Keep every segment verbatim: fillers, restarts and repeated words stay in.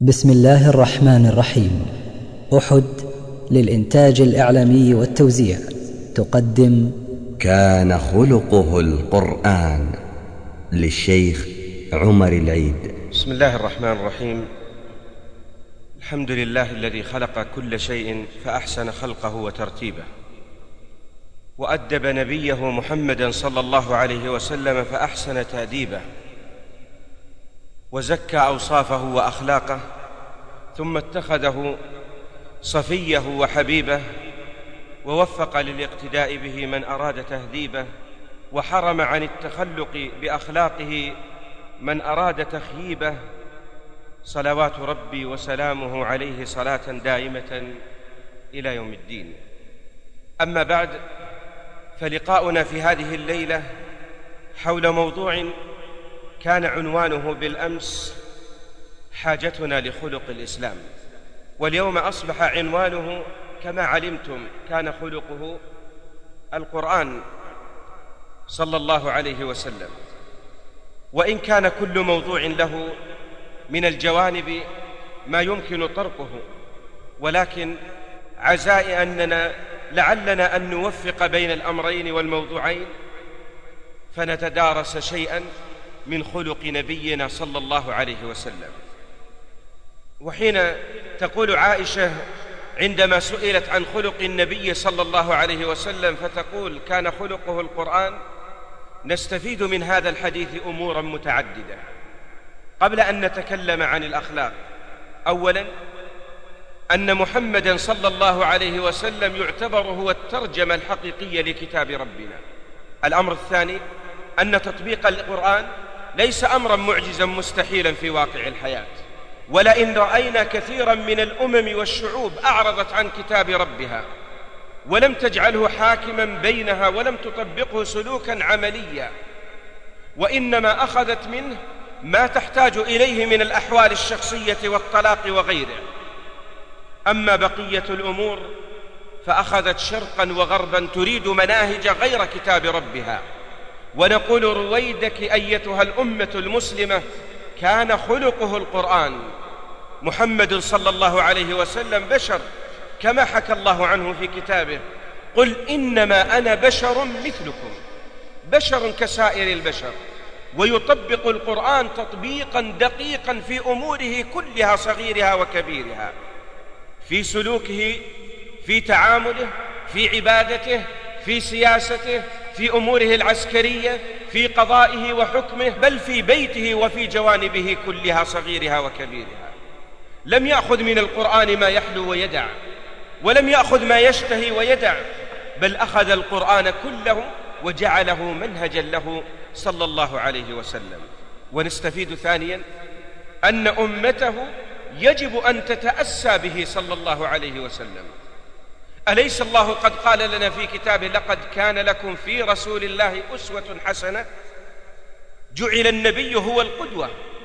بسم الله الرحمن الرحيم. أحد للإنتاج الإعلامي والتوزيع تقدم كان خلقه القرآن للشيخ عمر العيد. بسم الله الرحمن الرحيم. الحمد لله الذي خلق كل شيء فأحسن خلقه وترتيبه، وأدب نبيه محمدا صلى الله عليه وسلم فأحسن تأديبه، وزكى أوصافه وأخلاقه، ثم اتخذه صفيه وحبيبه، ووفق للاقتداء به من أراد تهذيبه، وحرم عن التخلق بأخلاقه من أراد تخييبه. صلوات ربي وسلامه عليه صلاة دائمة إلى يوم الدين. أما بعد، فلقاؤنا في هذه الليلة حول موضوع كان عنوانه بالأمس حاجتنا لخلق الإسلام، واليوم أصبح عنوانه كما علمتم كان خلقه القرآن صلى الله عليه وسلم. وإن كان كل موضوع له من الجوانب ما يمكن طرقه، ولكن عزائي أننا لعلنا أن نوفق بين الأمرين والموضوعين فنتدارس شيئا من خلق نبينا صلى الله عليه وسلم. وحين تقول عائشة عندما سئلت عن خلق النبي صلى الله عليه وسلم فتقول كان خلقه القرآن، نستفيد من هذا الحديث أمورا متعددة. قبل أن نتكلم عن الأخلاق، أولا أن محمدا صلى الله عليه وسلم يعتبر هو الترجمة الحقيقية لكتاب ربنا. الأمر الثاني أن تطبيق القرآن ليس أمرا معجزا مستحيلا في واقع الحياة، ولئن رأينا كثيرا من الأمم والشعوب أعرضت عن كتاب ربها ولم تجعله حاكما بينها ولم تطبقه سلوكا عمليا، وإنما أخذت منه ما تحتاج إليه من الأحوال الشخصية والطلاق وغيره. أما بقية الأمور فأخذت شرقا وغربا تريد مناهج غير كتاب ربها. ونقول رويدك أيتها الأمة المسلمة، كان خلقه القرآن. محمد صلى الله عليه وسلم بشر كما حكى الله عنه في كتابه: قل إنما أنا بشر مثلكم، بشر كسائر البشر، ويطبق القرآن تطبيقا دقيقا في أموره كلها صغيرها وكبيرها، في سلوكه، في تعامله، في عبادته، في سياسته، في أموره العسكرية، في قضائه وحكمه، بل في بيته وفي جوانبه كلها صغيرها وكبيرها. لم يأخذ من القرآن ما يحلو ويدع، ولم يأخذ ما يشتهي ويدع، بل أخذ القرآن كله وجعله منهجا له صلى الله عليه وسلم. ونستفيد ثانيا أن أمته يجب أن تتأسى به صلى الله عليه وسلم. أليس الله قد قال لنا في كتابه: لقد كان لكم في رسول الله أسوة حسنة؟ جعل النبي هو القدوة.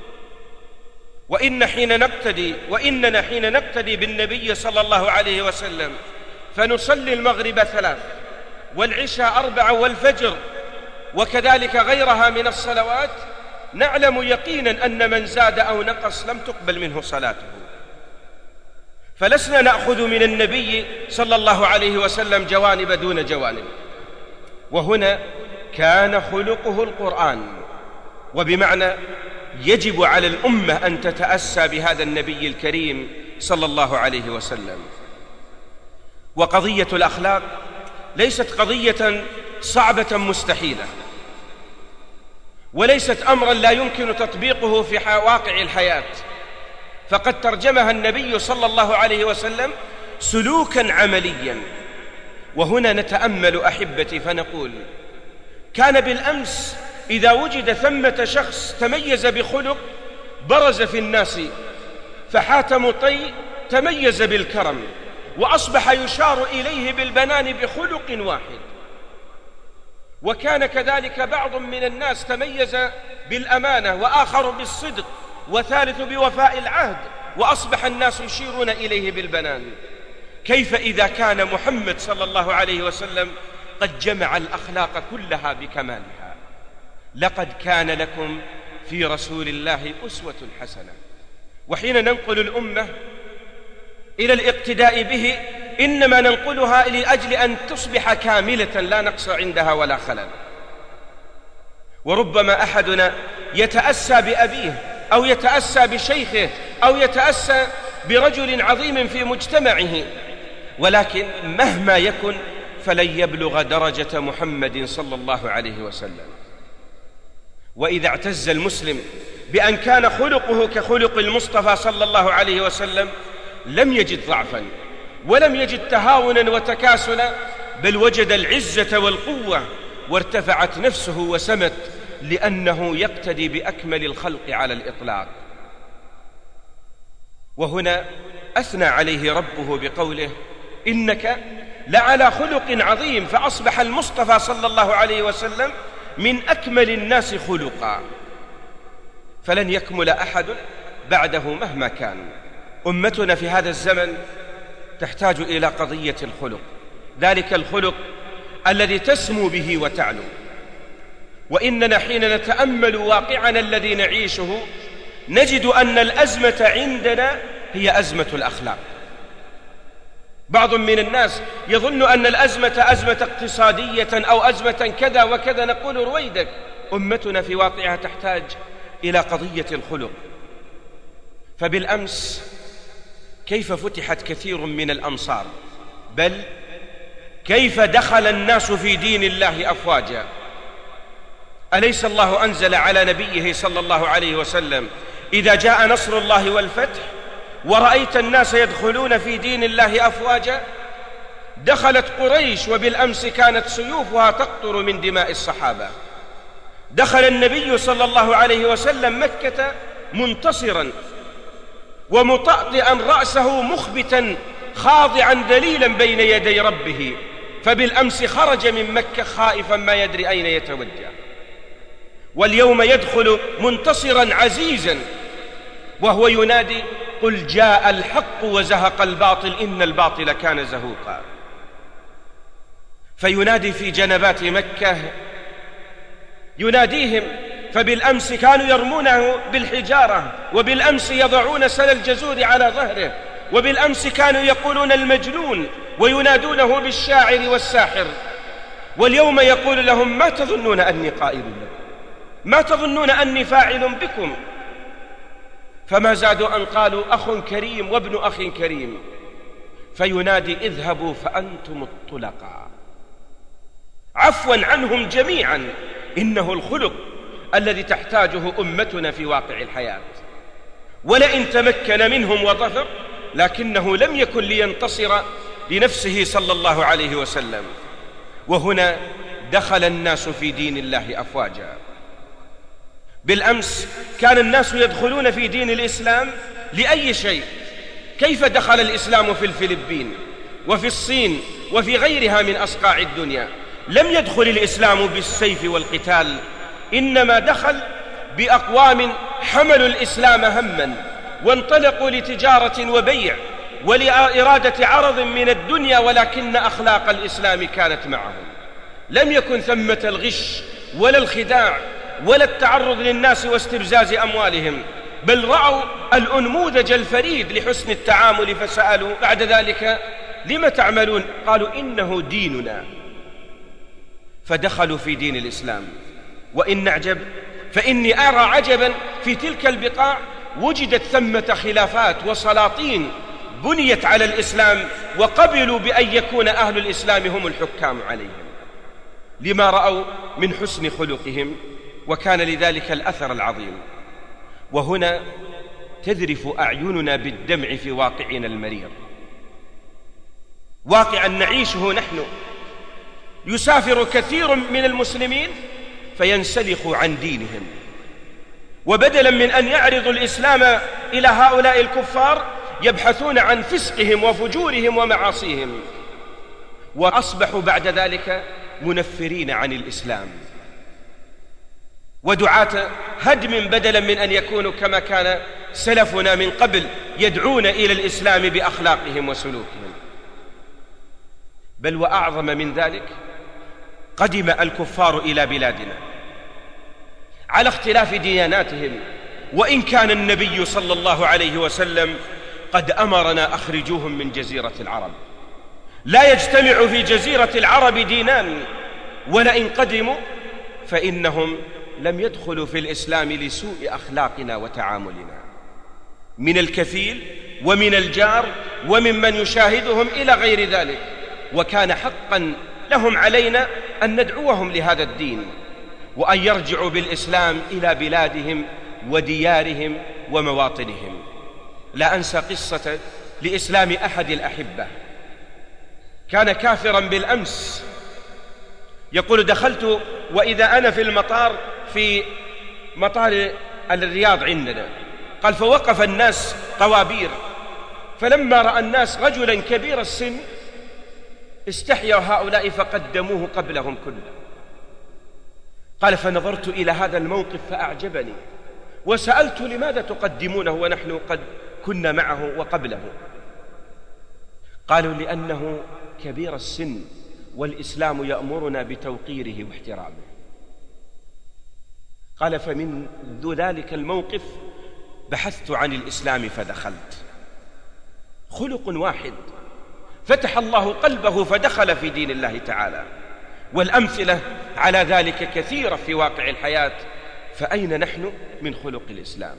وإن حين نقتدي وإننا حين نقتدي بالنبي صلى الله عليه وسلم فنصلي المغرب ثلاث والعشاء أربع والفجر وكذلك غيرها من الصلوات، نعلم يقينا أن من زاد أو نقص لم تقبل منه صلاته. فلسنا نأخذ من النبي صلى الله عليه وسلم جوانب دون جوانب. وهنا كان خلقه القرآن، وبمعنى يجب على الأمة أن تتأسى بهذا النبي الكريم صلى الله عليه وسلم. وقضية الأخلاق ليست قضية صعبة مستحيلة، وليست أمرا لا يمكن تطبيقه في واقع الحياة، فقد ترجمها النبي صلى الله عليه وسلم سلوكا عمليا. وهنا نتأمل أحبتي فنقول: كان بالأمس إذا وجد ثمة شخص تميز بخلق برز في الناس، فحاتم طي تميز بالكرم وأصبح يشار إليه بالبنان بخلق واحد. وكان كذلك بعض من الناس تميز بالأمانة، وآخر بالصدق، وثالث بوفاء العهد، وأصبح الناس يشيرون إليه بالبنان. كيف إذا كان محمد صلى الله عليه وسلم قد جمع الأخلاق كلها بكمالها؟ لقد كان لكم في رسول الله أسوة حسنة. وحين ننقل الأمة إلى الاقتداء به إنما ننقلها لأجل أن تصبح كاملة لا نقص عندها ولا خلل. وربما أحدنا يتأسى بأبيه أو يتأسى بشيخه أو يتأسى برجل عظيم في مجتمعه، ولكن مهما يكن فلن يبلغ درجة محمد صلى الله عليه وسلم. وإذا اعتز المسلم بأن كان خلقه كخلق المصطفى صلى الله عليه وسلم لم يجد ضعفا ولم يجد تهاونا وتكاسلا، بل وجد العزة والقوة، وارتفعت نفسه وسمت، لأنه يقتدي بأكمل الخلق على الإطلاق. وهنا أثنى عليه ربه بقوله: إنك لعلى خلق عظيم، فأصبح المصطفى صلى الله عليه وسلم من أكمل الناس خلقا، فلن يكمل أحد بعده مهما كان. أمتنا في هذا الزمن تحتاج إلى قضية الخلق، ذلك الخلق الذي تسمو به وتعلو. وإننا حين نتأمل واقعنا الذي نعيشه نجد أن الأزمة عندنا هي أزمة الأخلاق. بعض من الناس يظن أن الأزمة أزمة اقتصادية أو أزمة كذا وكذا، نقول رويدك، أمتنا في واقعها تحتاج إلى قضية الخلق. فبالأمس كيف فتحت كثير من الأمصار، بل كيف دخل الناس في دين الله أفواجا. أليس الله أنزل على نبيه صلى الله عليه وسلم: إذا جاء نصر الله والفتح ورأيت الناس يدخلون في دين الله أفواجا؟ دخلت قريش وبالأمس كانت سيوفها تقطر من دماء الصحابة. دخل النبي صلى الله عليه وسلم مكة منتصرا ومطأطئا رأسه مخبتا خاضعا ذليلا بين يدي ربه، فبالأمس خرج من مكة خائفا ما يدري أين يتوجه، واليوم يدخل منتصرا عزيزا وهو ينادي: قل جاء الحق وزهق الباطل إن الباطل كان زهوقا. فينادي في جنبات مكة، يناديهم. فبالأمس كانوا يرمونه بالحجارة، وبالأمس يضعون سل الجزور على ظهره، وبالأمس كانوا يقولون المجنون وينادونه بالشاعر والساحر، واليوم يقول لهم: ما تظنون أني قائل لكم؟ ما تظنون أني فاعل بكم؟ فما زادوا أن قالوا: أخ كريم وابن أخ كريم. فينادي: اذهبوا فأنتم الطلقاء، عفوا عنهم جميعا. إنه الخلق الذي تحتاجه أمتنا في واقع الحياة. ولئن تمكن منهم وظفر، لكنه لم يكن لينتصر لنفسه صلى الله عليه وسلم. وهنا دخل الناس في دين الله أفواجا. بالأمس كان الناس يدخلون في دين الإسلام لأي شيء. كيف دخل الإسلام في الفلبين وفي الصين وفي غيرها من أصقاع الدنيا؟ لم يدخل الإسلام بالسيف والقتال، إنما دخل بأقوام حملوا الإسلام همًا وانطلقوا لتجارة وبيع ولإرادة عرض من الدنيا، ولكن أخلاق الإسلام كانت معهم. لم يكن ثمة الغش ولا الخداع ولا التعرض للناس واستبزاز أموالهم، بل رأوا الأنموذج الفريد لحسن التعامل، فسألوا بعد ذلك: لم تعملون؟ قالوا: إنه ديننا. فدخلوا في دين الإسلام. وإن نعجب فإني أرى عجبا: في تلك البقاع وجدت ثمة خلافات وسلاطين بنيت على الإسلام، وقبلوا بأن يكون أهل الإسلام هم الحكام عليهم، لما رأوا من حسن خلقهم، وكان لذلك الأثر العظيم. وهنا تذرف أعيننا بالدمع في واقعنا المرير، واقعا نعيشه نحن. يسافر كثير من المسلمين فينسلخوا عن دينهم، وبدلا من أن يعرضوا الإسلام إلى هؤلاء الكفار يبحثون عن فسقهم وفجورهم ومعاصيهم، وأصبحوا بعد ذلك منفرين عن الإسلام ودعاة هدم، بدلا من أن يكونوا كما كان سلفنا من قبل يدعون إلى الإسلام بأخلاقهم وسلوكهم. بل وأعظم من ذلك، قدم الكفار إلى بلادنا على اختلاف دياناتهم وإن كان النبي صلى الله عليه وسلم قد أمرنا أخرجوهم من جزيرة العرب. لا يجتمع في جزيرة العرب دينان، ولئن قدموا فإنهم لم يدخلوا في الإسلام لسوء أخلاقنا وتعاملنا، من الكفيل ومن الجار وممن يشاهدهم إلى غير ذلك. وكان حقا لهم علينا أن ندعوهم لهذا الدين، وأن يرجعوا بالإسلام إلى بلادهم وديارهم ومواطنهم. لا أنسى قصة لإسلام أحد الأحبة، كان كافرا بالأمس، يقول: دخلت وإذا أنا في المطار، في مطار الرياض عندنا، قال: فوقف الناس طوابير، فلما رأى الناس رجلا كبير السن استحيا هؤلاء فقدموه قبلهم كله. قال: فنظرت إلى هذا الموقف فأعجبني، وسألت: لماذا تقدمونه ونحن قد كنا معه وقبله؟ قالوا: لأنه كبير السن والإسلام يأمرنا بتوقيره واحترامه. قال: فمنذ ذلك الموقف بحثت عن الإسلام فدخلت. خلق واحد فتح الله قلبه فدخل في دين الله تعالى، والأمثلة على ذلك كثيرة في واقع الحياة. فأين نحن من خلق الإسلام؟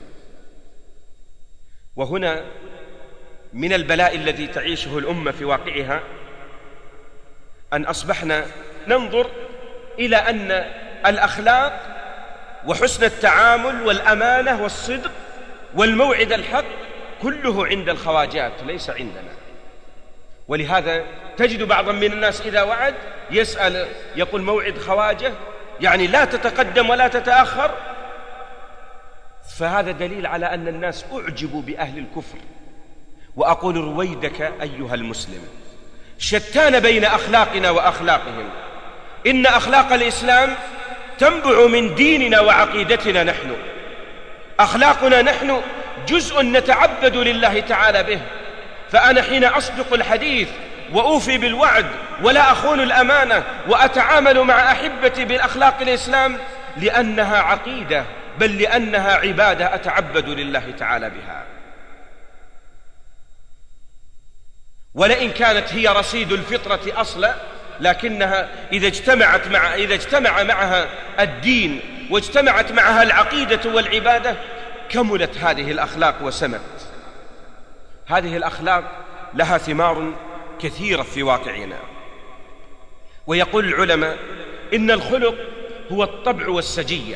وهنا من البلاء الذي تعيشه الأمة في واقعها أن أصبحنا ننظر إلى أن الأخلاق وحسن التعامل والأمانة والصدق والموعد الحق كله عند الخواجات ليس عندنا. ولهذا تجد بعضا من الناس إذا وعد يسأل، يقول: موعد خواجة، يعني لا تتقدم ولا تتأخر. فهذا دليل على أن الناس أعجبوا بأهل الكفر. وأقول رويدك أيها المسلم، شتان بين أخلاقنا وأخلاقهم. إن أخلاق الإسلام تنبع من ديننا وعقيدتنا نحن. أخلاقنا نحن جزء نتعبد لله تعالى به. فأنا حين أصدق الحديث وأوفي بالوعد ولا أخون الأمانة وأتعامل مع أحبتي بالأخلاق الإسلام لأنها عقيدة، بل لأنها عبادة أتعبد لله تعالى بها. ولئن كانت هي رصيد الفطرة أصلا، لكنها إذا اجتمعت مع إذا اجتمع معها الدين واجتمعت معها العقيدة والعبادة كملت هذه الأخلاق وسمت. هذه الأخلاق لها ثمار كثيرة في واقعنا. ويقول العلماء إن الخلق هو الطبع والسجية،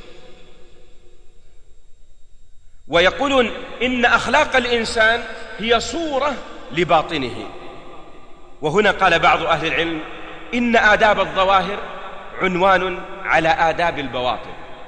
ويقولون إن أخلاق الإنسان هي صورة لباطنه. وهنا قال بعض أهل العلم إن آداب الظواهر عنوان على آداب البواطن.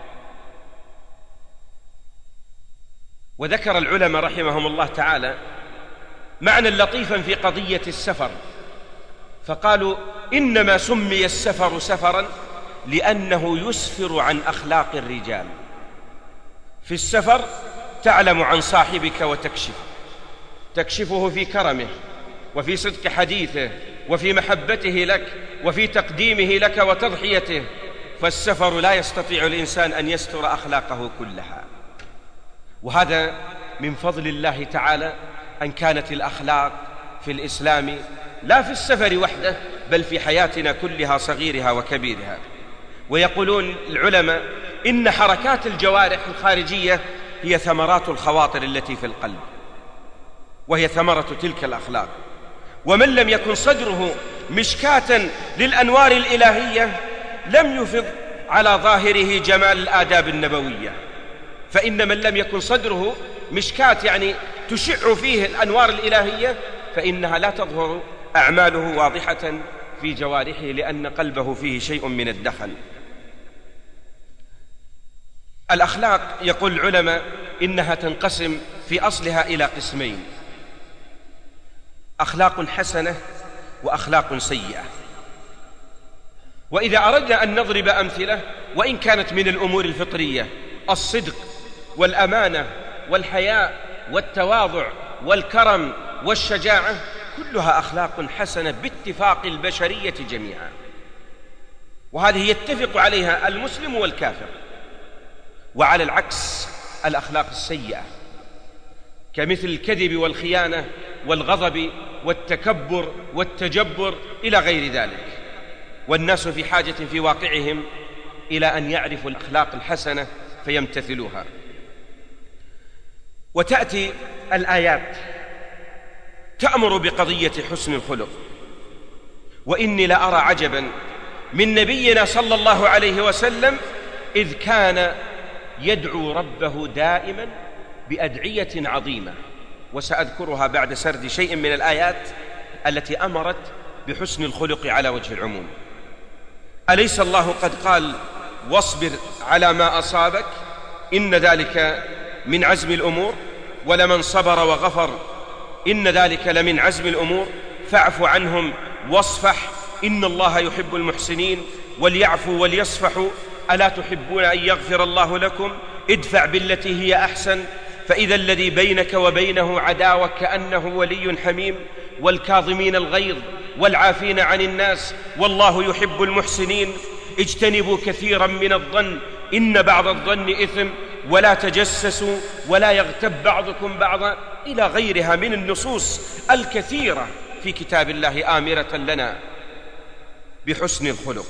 وذكر العلماء رحمهم الله تعالى معنى لطيفا في قضية السفر، فقالوا إنما سمي السفر سفرا لأنه يسفر عن أخلاق الرجال. في السفر تعلم عن صاحبك وتكشف تكشفه في كرمه وفي صدق حديثه وفي محبته لك وفي تقديمه لك وتضحيته. فالسفر لا يستطيع الإنسان أن يستر أخلاقه كلها. وهذا من فضل الله تعالى أن كانت الأخلاق في الإسلام لا في السفر وحده بل في حياتنا كلها صغيرها وكبيرها. ويقولون العلماء إن حركات الجوارح الخارجية هي ثمرات الخواطر التي في القلب، وهي ثمرة تلك الأخلاق. ومن لم يكن صدره مشكاة للأنوار الإلهية لم يفض على ظاهره جمال الآداب النبوية. فإن من لم يكن صدره مشكاة يعني تشع فيه الأنوار الإلهية فإنها لا تظهر أعماله واضحة في جوارحه لأن قلبه فيه شيء من الدخل. الأخلاق يقول العلماء إنها تنقسم في أصلها إلى قسمين: أخلاق حسنة وأخلاق سيئة. وإذا أردنا أن نضرب أمثلة، وإن كانت من الأمور الفطرية، الصدق والأمانة والحياء والتواضع والكرم والشجاعة كلها أخلاق حسنة باتفاق البشرية جميعا، وهذه يتفق عليها المسلم والكافر. وعلى العكس الأخلاق السيئة كمثل الكذب والخيانة والغضب والتكبر والتجبر إلى غير ذلك. والناس في حاجة في واقعهم إلى أن يعرفوا الأخلاق الحسنة فيمتثلوها. وتأتي الآيات تأمر بقضية حسن الخلق. وإني لأرى عجبا من نبينا صلى الله عليه وسلم إذ كان يدعو ربه دائما بأدعية عظيمة، وسأذكرها بعد سرد شيء من الآيات التي أمرت بحسن الخلق على وجه العموم. أليس الله قد قال واصبر على ما أصابك إن ذلك من عزم الأمور، ولمن صبر وغفر إن ذلك لمن عزم الأمور، فاعف عنهم واصفح إن الله يحب المحسنين، وليعفوا وليصفحوا ألا تحبون أن يغفر الله لكم، ادفع بالتي هي أحسن فإذا الذي بينك وبينه عداوة كأنه ولي حميم، والكاظمين الغيظ والعافين عن الناس والله يحب المحسنين، اجتنبوا كثيرا من الظن إن بعض الظن إثم، ولا تجسسوا ولا يغتب بعضكم بعضا، إلى غيرها من النصوص الكثيرة في كتاب الله آمرة لنا بحسن الخلق.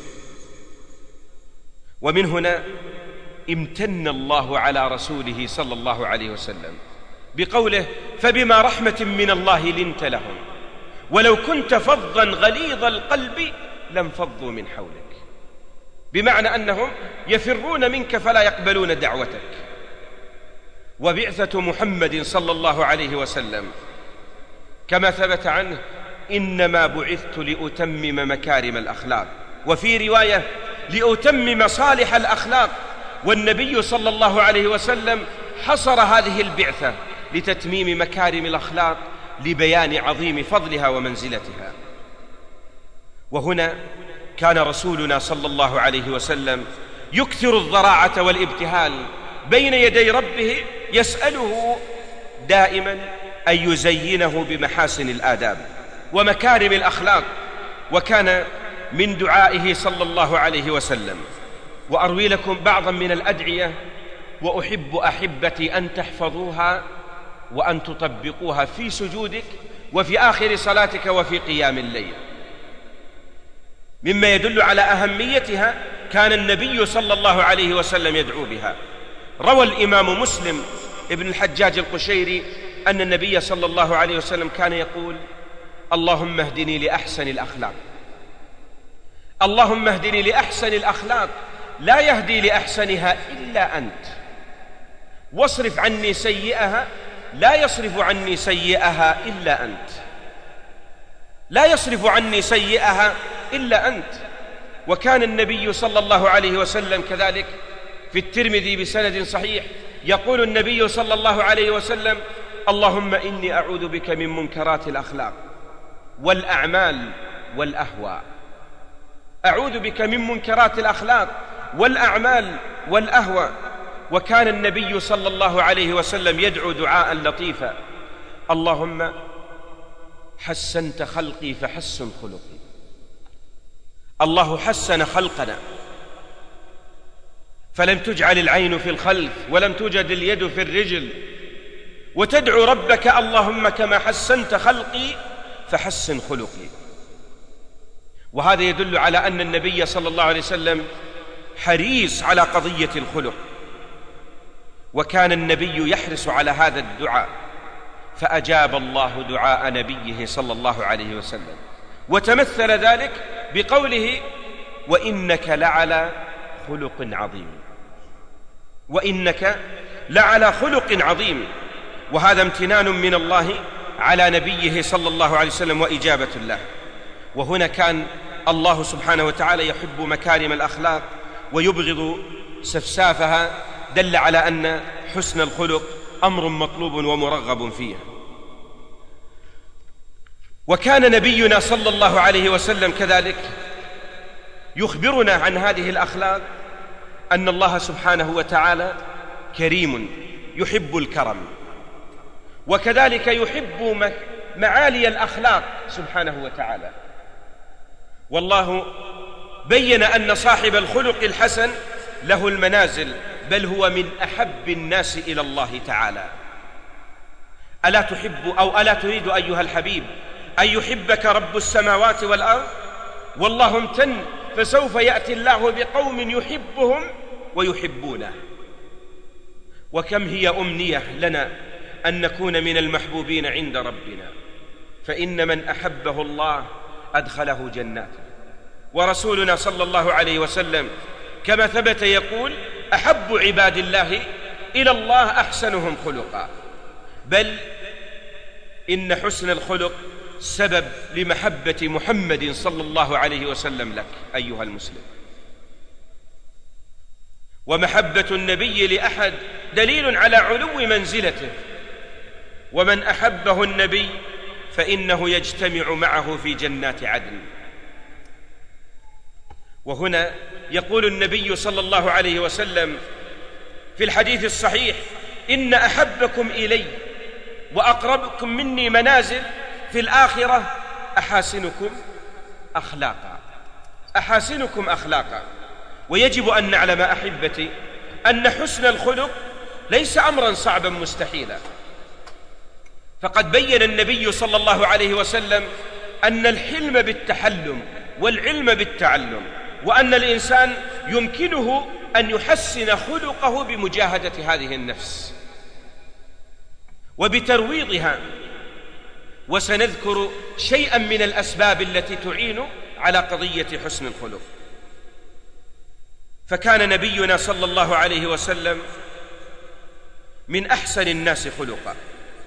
ومن هنا امتن الله على رسوله صلى الله عليه وسلم بقوله فبما رحمة من الله لنت لهم ولو كنت فظا غليظ القلب لانفضوا من حولك، بمعنى أنهم يفرون منك فلا يقبلون دعوتك. وبعثة محمد صلى الله عليه وسلم كما ثبت عنه إنما بعثت لأتمم مكارم الأخلاق، وفي رواية لأتمم صالح الأخلاق. والنبي صلى الله عليه وسلم حصر هذه البعثة لتتميم مكارم الأخلاق لبيان عظيم فضلها ومنزلتها. وهنا كان رسولنا صلى الله عليه وسلم يكثر الضراعة والابتهال بين يدي ربه، يسأله دائما أن يزينه بمحاسن الآداب ومكارم الأخلاق. وكان من دعائه صلى الله عليه وسلم، وأروي لكم بعضا من الأدعية وأحب أحبتي أن تحفظوها وأن تطبقوها في سجودك وفي آخر صلاتك وفي قيام الليل. مما يدل على أهميتها كان النبي صلى الله عليه وسلم يدعو بها. روى الإمام مسلم ابن الحجاج القشيري أن النبي صلى الله عليه وسلم كان يقول اللهم اهدني لأحسن الأخلاق، اللهم اهدني لأحسن الأخلاق لا يهدي لأحسنها إلا أنت، واصرف عني سيئها لا يصرف عني سيئها إلا أنت، لا يصرف عني سيئها إلا أنت. وكان النبي صلى الله عليه وسلم كذلك في الترمذي بسند صحيح يقول النبي صلى الله عليه وسلم اللهم إني أعوذ بك من منكرات الأخلاق والأعمال والأهواء، أعوذ بك من منكرات الأخلاق والأعمال والأهواء. وكان النبي صلى الله عليه وسلم يدعو دعاء لطيفا اللهم حسنت خلقي فحسن خلقي. الله حسن خلقنا فلم تجعل العين في الخلف ولم توجد اليد في الرجل، وتدعو ربك اللهم كما حسنت خلقي فحسن خلقي. وهذا يدل على أن النبي صلى الله عليه وسلم حريص على قضية الخلق، وكان النبي يحرص على هذا الدعاء، فأجاب الله دعاء نبيه صلى الله عليه وسلم، وتمثل ذلك بقوله وإنك لعلى خلق عظيم، وإنك لعلى خلق عظيم. وهذا امتنان من الله على نبيه صلى الله عليه وسلم وإجابة الله. وهنا كان الله سبحانه وتعالى يحب مكارم الأخلاق ويبغض سفسافها، دل على أن حسن الخلق أمر مطلوب ومرغب فيه. وكان نبينا صلى الله عليه وسلم كذلك يخبرنا عن هذه الأخلاق أن الله سبحانه وتعالى كريم يحب الكرم، وكذلك يحب معالي الأخلاق سبحانه وتعالى. والله بين أن صاحب الخلق الحسن له المنازل بل هو من أحب الناس إلى الله تعالى. ألا تحب أو ألا تريد أيها الحبيب أن يحبك رب السماوات والأرض؟ والله امتن، فسوف يأتي الله بقوم يحبهم ويحبونه. وكم هي أمنية لنا أن نكون من المحبوبين عند ربنا، فإن من أحبه الله أدخله جناته. ورسولنا صلى الله عليه وسلم كما ثبت يقول: أحب عباد الله إلى الله أحسنهم خلقا. بل إن حسن الخلق سبب لمحبة محمد صلى الله عليه وسلم لك أيها المسلم. ومحبة النبي لأحد دليل على علو منزلته، ومن أحبه النبي فإنه يجتمع معه في جنات عدن. وهنا يقول النبي صلى الله عليه وسلم في الحديث الصحيح: إن أحبكم إلي وأقربكم مني منازل في الآخرة أحاسنكم أخلاقا. أحاسنكم أخلاقا. ويجب أن نعلم أحبتي أن حسن الخلق ليس أمرا صعبا مستحيلا، فقد بين النبي صلى الله عليه وسلم أن الحلم بالتحلم والعلم بالتعلم، وأن الإنسان يمكنه أن يحسن خلقه بمجاهدة هذه النفس وبترويضها. وسنذكر شيئا من الأسباب التي تعين على قضية حسن الخلق. فكان نبينا صلى الله عليه وسلم من أحسن الناس خلقا،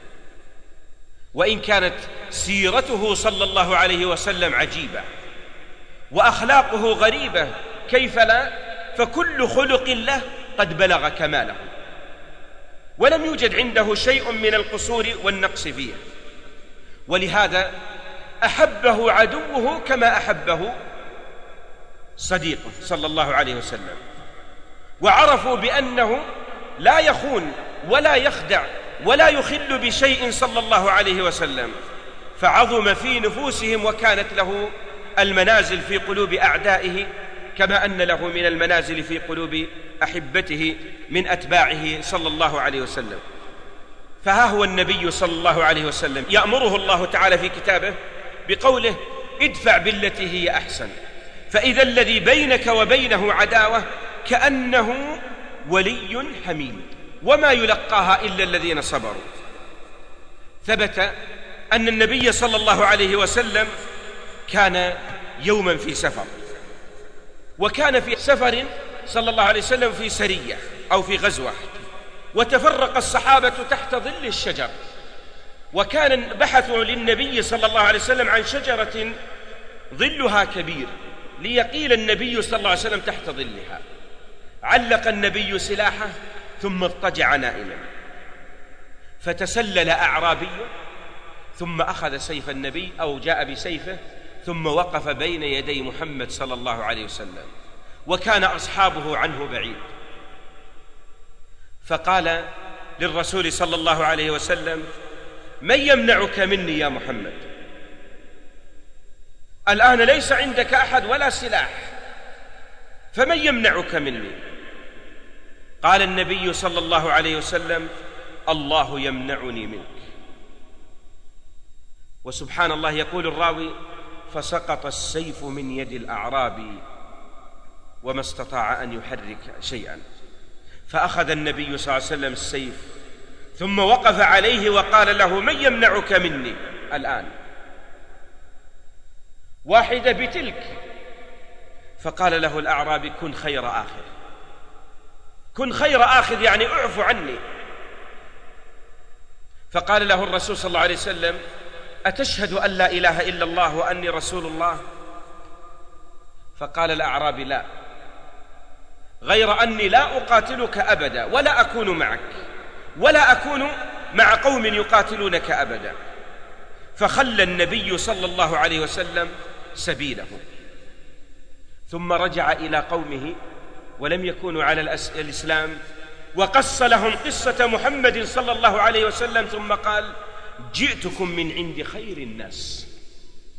وإن كانت سيرته صلى الله عليه وسلم عجيبة وأخلاقه غريبة كيف لا، فكل خلق له قد بلغ كماله، ولم يوجد عنده شيء من القصور والنقص فيه. ولهذا أحبه عدوه كما أحبه صديقه صلى الله عليه وسلم، وعرفوا بأنه لا يخون ولا يخدع ولا يخل بشيء صلى الله عليه وسلم، فعظم في نفوسهم، وكانت له المنازل في قلوب أعدائه كما أن له من المنازل في قلوب أحبته من أتباعه صلى الله عليه وسلم. فها هو النبي صلى الله عليه وسلم يأمره الله تعالى في كتابه بقوله: ادفع بالتي هي أحسن، فإذا الذي بينك وبينه عداوة كأنه ولي حميم، وما يلقاها إلا الذين صبروا. ثبت أن النبي صلى الله عليه وسلم كان يوما في سفر، وكان في سفر صلى الله عليه وسلم في سرية أو في غزوة، وتفرق الصحابة تحت ظل الشجر، وكان بحثوا للنبي صلى الله عليه وسلم عن شجرة ظلها كبير ليقيل النبي صلى الله عليه وسلم تحت ظلها. علق النبي سلاحه ثم اضطجع نائما، فتسلل أعرابي ثم أخذ سيف النبي أو جاء بسيفه ثم وقف بين يدي محمد صلى الله عليه وسلم، وكان أصحابه عنه بعيد، فقال للرسول صلى الله عليه وسلم: من يمنعك مني يا محمد؟ الآن ليس عندك أحد ولا سلاح، فمن يمنعك مني؟ قال النبي صلى الله عليه وسلم: الله يمنعني منك. وسبحان الله، يقول الراوي: فسقط السيف من يد الأعرابي وما استطاع أن يحرك شيئا، فأخذ النبي صلى الله عليه وسلم السيف ثم وقف عليه وقال له: من يمنعك مني الآن؟ واحدة بتلك. فقال له الأعرابي: كن خير آخذ، كن خير آخذ، يعني اعف عني. فقال له الرسول صلى الله عليه وسلم: أتشهد أن لا إله إلا الله وأني رسول الله؟ فقال الأعرابي: لا، غير أني لا أقاتلك أبدا، ولا أكون معك، ولا أكون مع قوم يقاتلونك أبدا. فخلى النبي صلى الله عليه وسلم سبيله، ثم رجع إلى قومه ولم يكونوا على الإسلام، وقص لهم قصة محمد صلى الله عليه وسلم، ثم قال: جئتكم من عند خير الناس،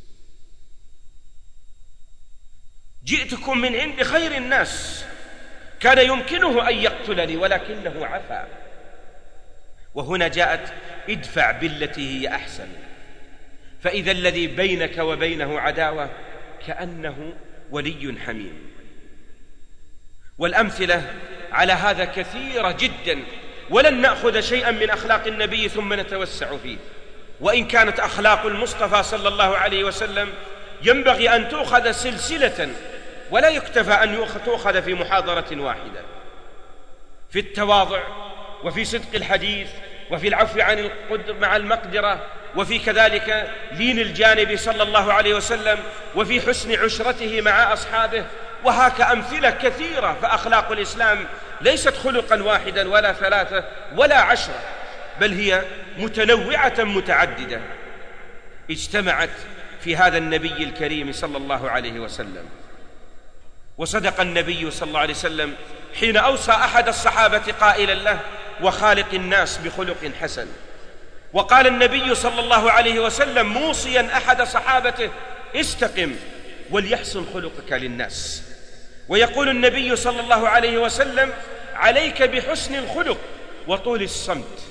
جئتكم من عند خير الناس، كان يمكنه أن يقتلني ولكنه عفا. وهنا جاءت ادفع بالتي هي أحسن، فإذا الذي بينك وبينه عداوة كأنه ولي حميم. والأمثلة على هذا كثيرة جدا، ولن نأخذ شيئا من أخلاق النبي ثم نتوسع فيه، وإن كانت أخلاق المصطفى صلى الله عليه وسلم ينبغي أن تؤخذ سلسلة ولا يكتفى أن تؤخذ في محاضرة واحدة، في التواضع وفي صدق الحديث وفي العفو عن القدر مع المقدرة، وفي كذلك لين الجانب صلى الله عليه وسلم، وفي حسن عشرته مع أصحابه، وهاك أمثلة كثيرة. فأخلاق الإسلام ليست خلقا واحدا ولا ثلاثة ولا عشرة، بل هي متنوعة متعددة اجتمعت في هذا النبي الكريم صلى الله عليه وسلم. وصدق النبي صلى الله عليه وسلم حين أوصى أحد الصحابة قائلا له: وخالق الناس بخلق حسن. وقال النبي صلى الله عليه وسلم موصيا أحد صحابته: استقم وليحسن خلقك للناس. ويقول النبي صلى الله عليه وسلم: عليك بحسن الخلق وطول الصمت.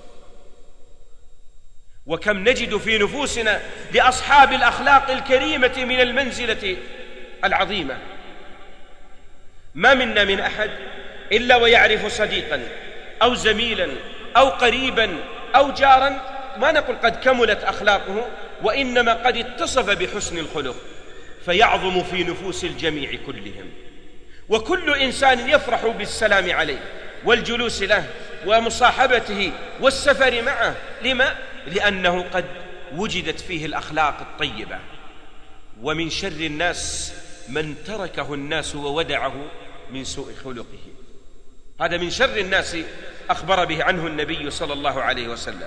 وكم نجد في نفوسنا لأصحاب الأخلاق الكريمة من المنزلة العظيمة. ما منا من أحد إلا ويعرف صديقا أو زميلا أو قريبا أو جارا، ما نقول قد كملت أخلاقه، وإنما قد اتصف بحسن الخلق فيعظم في نفوس الجميع كلهم، وكل إنسان يفرح بالسلام عليه والجلوس له ومصاحبته والسفر معه. لما؟ لأنه قد وجدت فيه الأخلاق الطيبة. ومن شر الناس من تركه الناس وودعه من سوء خلقه. هذا من شر الناس أخبر به عنه النبي صلى الله عليه وسلم.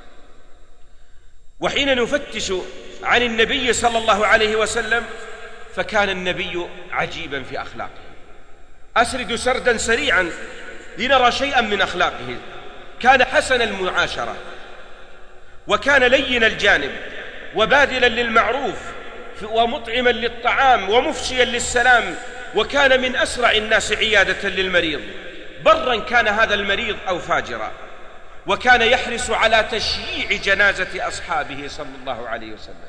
وحين نفتش عن النبي صلى الله عليه وسلم فكان النبي عجيبا في أخلاقه. أسرد سردا سريعا لنرى شيئا من أخلاقه. كان حسن المعاشرة، وكان لين الجانب، وباذلا للمعروف، ومطعما للطعام، ومفشيا للسلام، وكان من أسرع الناس عيادة للمريض، برا كان هذا المريض أو فاجرا. وكان يحرص على تشييع جنازة أصحابه صلى الله عليه وسلم.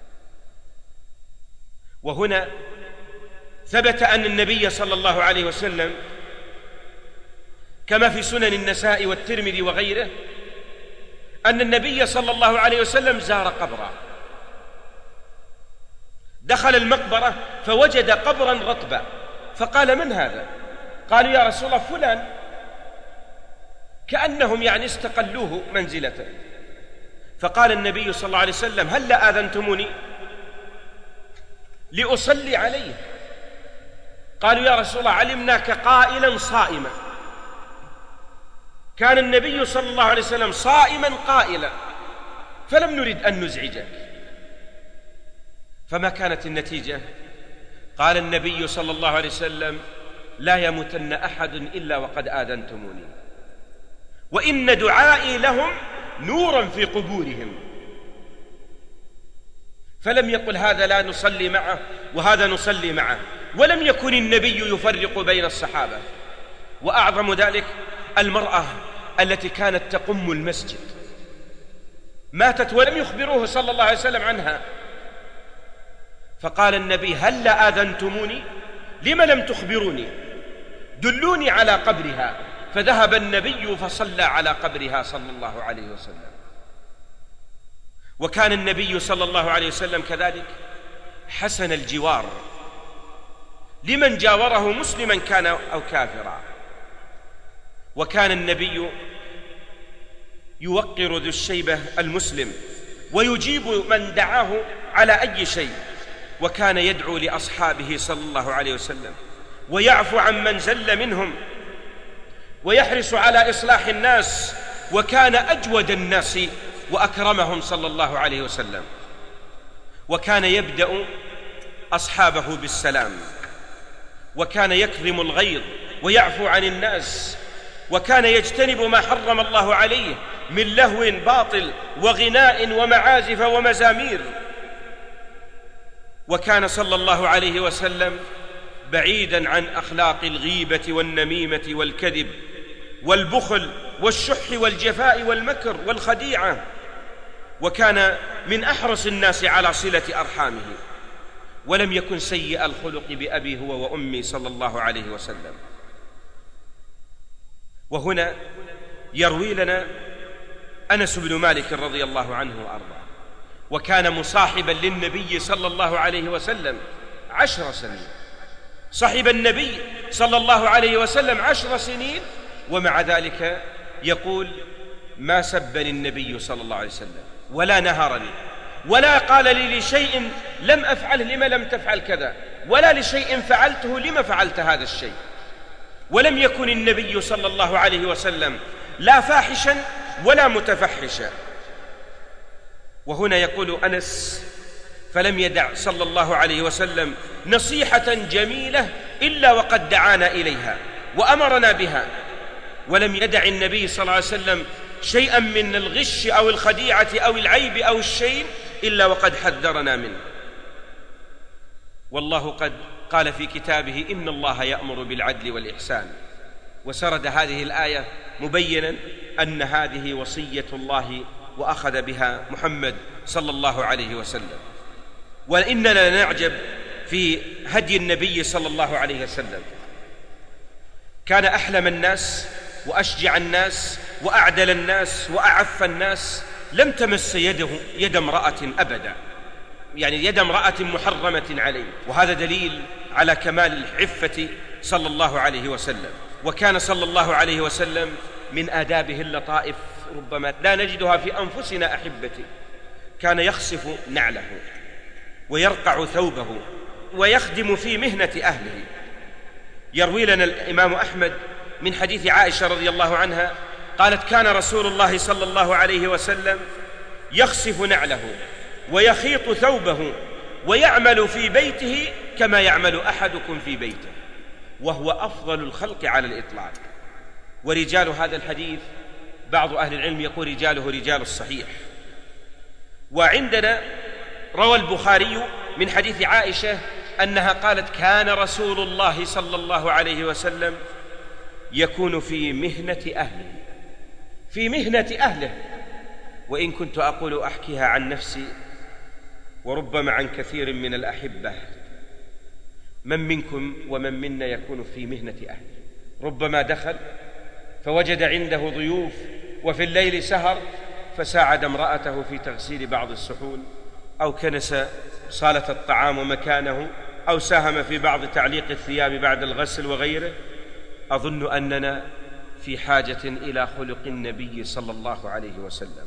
وهنا ثبت أن النبي صلى الله عليه وسلم كما في سنن النساء والترمذي وغيره أن النبي صلى الله عليه وسلم زار قبرا، دخل المقبرة فوجد قبرا رطبا، فقال: من هذا؟ قالوا: يا رسول الله فلان. كأنهم يعني استقلوه منزلة. فقال النبي صلى الله عليه وسلم: هل آذنتموني لأصلي عليه؟ قالوا: يا رسول الله علمناك قائلا صائما. كان النبي صلى الله عليه وسلم صائما قائلا، فلم نرد أن نزعجك. فما كانت النتيجة؟ قال النبي صلى الله عليه وسلم: لا يموتن أحد إلا وقد آذنتموني، وإن دعائي لهم نورا في قبورهم. فلم يقل هذا لا نصلي معه وهذا نصلي معه، ولم يكن النبي يفرق بين الصحابة. وأعظم ذلك المرأة التي كانت تقم المسجد، ماتت ولم يخبروه صلى الله عليه وسلم عنها. فقال النبي: هل آذنتموني؟ لم لم تخبروني؟ دلوني على قبرها. فذهب النبي فصلى على قبرها صلى الله عليه وسلم. وكان النبي صلى الله عليه وسلم كذلك حسن الجوار لمن جاوره مسلما كان أو كافرا. وكان النبي يوقر ذو الشيبة المسلم ويجيب من دعاه على أي شيء. وكان يدعو لأصحابه صلى الله عليه وسلم ويعفو عن من زل منهم ويحرص على إصلاح الناس. وكان أجود الناس وأكرمهم صلى الله عليه وسلم. وكان يبدأ أصحابه بالسلام، وكان يكظم الغيظ ويعفو عن الناس، وكان يجتنب ما حرم الله عليه من لهو باطل وغناء ومعازف ومزامير. وكان صلى الله عليه وسلم بعيدا عن أخلاق الغيبة والنميمة والكذب والبخل والشح والجفاء والمكر والخديعة، وكان من أحرص الناس على صلة أرحامه، ولم يكن سيء الخلق بأبي هو وأمي صلى الله عليه وسلم. وهنا يروي لنا أنس بن مالك رضي الله عنه وأرضاه، وكان مصاحبا للنبي صلى الله عليه وسلم عشر سنين، صحب النبي صلى الله عليه وسلم عشر سنين، ومع ذلك يقول: ما سبني النبي صلى الله عليه وسلم ولا نهرني ولا قال لي لشيء لم أفعله لما لم تفعل كذا، ولا لشيء فعلته لما فعلت هذا الشيء. ولم يكن النبي صلى الله عليه وسلم لا فاحشا ولا متفحشا. وهنا يقول أنس: فلم يدع صلى الله عليه وسلم نصيحة جميلة إلا وقد دعانا إليها وأمرنا بها، ولم يدع النبي صلى الله عليه وسلم شيئا من الغش أو الخديعة أو العيب أو الشيء إلا وقد حذرنا منه. والله قد قال في كتابه: إن الله يأمر بالعدل والإحسان، وسرد هذه الآية مبينا أن هذه وصية الله وأخذ بها محمد صلى الله عليه وسلم. وإننا لنعجب في هدي النبي صلى الله عليه وسلم، كان أحلم الناس وأشجع الناس وأعدل الناس وأعف الناس، لم تمس يده يد امرأة أبدا، يعني يد امرأة محرمة عليه، وهذا دليل على كمال العفة صلى الله عليه وسلم. وكان صلى الله عليه وسلم من آدابه اللطائف ربما لا نجدها في أنفسنا أحبتي، كان يخصف نعله ويرقع ثوبه ويخدم في مهنة أهله. يروي لنا الإمام أحمد من حديث عائشة رضي الله عنها قالت: كان رسول الله صلى الله عليه وسلم يخصف نعله ويخيط ثوبه ويعمل في بيته كما يعمل أحدكم في بيته، وهو أفضل الخلق على الإطلاق. ورجال هذا الحديث بعض أهل العلم يقول رجاله رجال الصحيح. وعندنا روى البخاري من حديث عائشة أنها قالت: كان رسول الله صلى الله عليه وسلم يكون في مهنة أهله، في مهنة أهله. وإن كنت أقول أحكيها عن نفسي وربما عن كثير من الأحبة، من منكم ومن منا يكون في مهنة أهله؟ ربما دخل فوجد عنده ضيوف وفي الليل سهر فساعد امرأته في تغسيل بعض الصحون، أو كنس صالة الطعام مكانه، أو ساهم في بعض تعليق الثياب بعد الغسل وغيره. أظن أننا في حاجة إلى خلق النبي صلى الله عليه وسلم.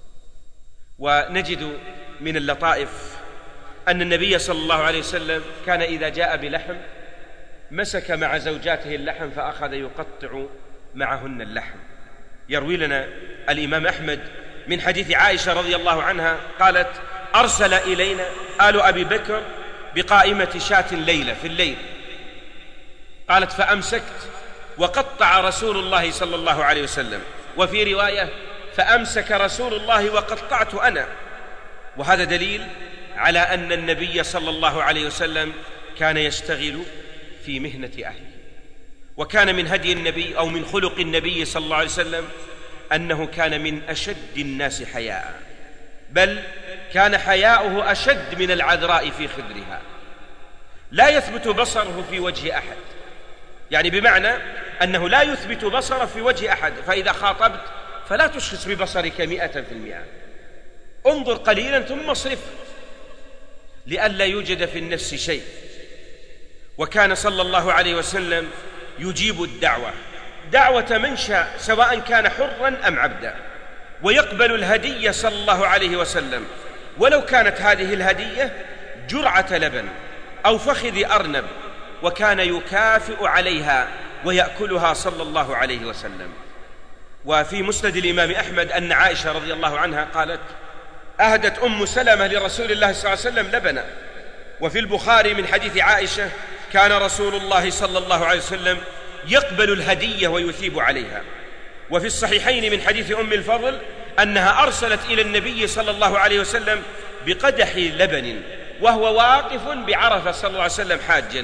ونجد من اللطائف أن النبي صلى الله عليه وسلم كان إذا جاء بلحم مسك مع زوجاته اللحم فأخذ يقطع معهن اللحم. يروي لنا الإمام أحمد من حديث عائشة رضي الله عنها قالت: أرسل إلينا آل أبي بكر بقائمة شاة ليلة في الليل، قالت: فأمسكت وقطع رسول الله صلى الله عليه وسلم، وفي رواية: فأمسك رسول الله وقطعت أنا. وهذا دليل على أن النبي صلى الله عليه وسلم كان يشتغل في مهنة أهله. وكان من هدي النبي أو من خلق النبي صلى الله عليه وسلم أنه كان من أشد الناس حياء، بل كان حياؤه أشد من العذراء في خدرها، لا يثبت بصره في وجه أحد، يعني بمعنى أنه لا يثبت بصره في وجه أحد، فإذا خاطبت فلا تشخص ببصرك مئة في المئة، انظر قليلا ثم اصرف لئلا يوجد في النفس شيء. وكان صلى الله عليه وسلم يجيب الدعوة، دعوة من شاء سواء كان حرا أم عبدا، ويقبل الهدية صلى الله عليه وسلم ولو كانت هذه الهدية جرعة لبن أو فخذ أرنب، وكان يكافئ عليها ويأكلها صلى الله عليه وسلم. وفي مسند الإمام أحمد أن عائشة رضي الله عنها قالت: أهدت أم سلمة لرسول الله صلى الله عليه وسلم لبنا. وفي البخاري من حديث عائشة: كان رسول الله صلى الله عليه وسلم يقبل الهدية ويثيب عليها. وفي الصحيحين من حديث أم الفضل أنها أرسلت إلى النبي صلى الله عليه وسلم بقدح لبن وهو واقف بعرفة صلى الله عليه وسلم حاجا،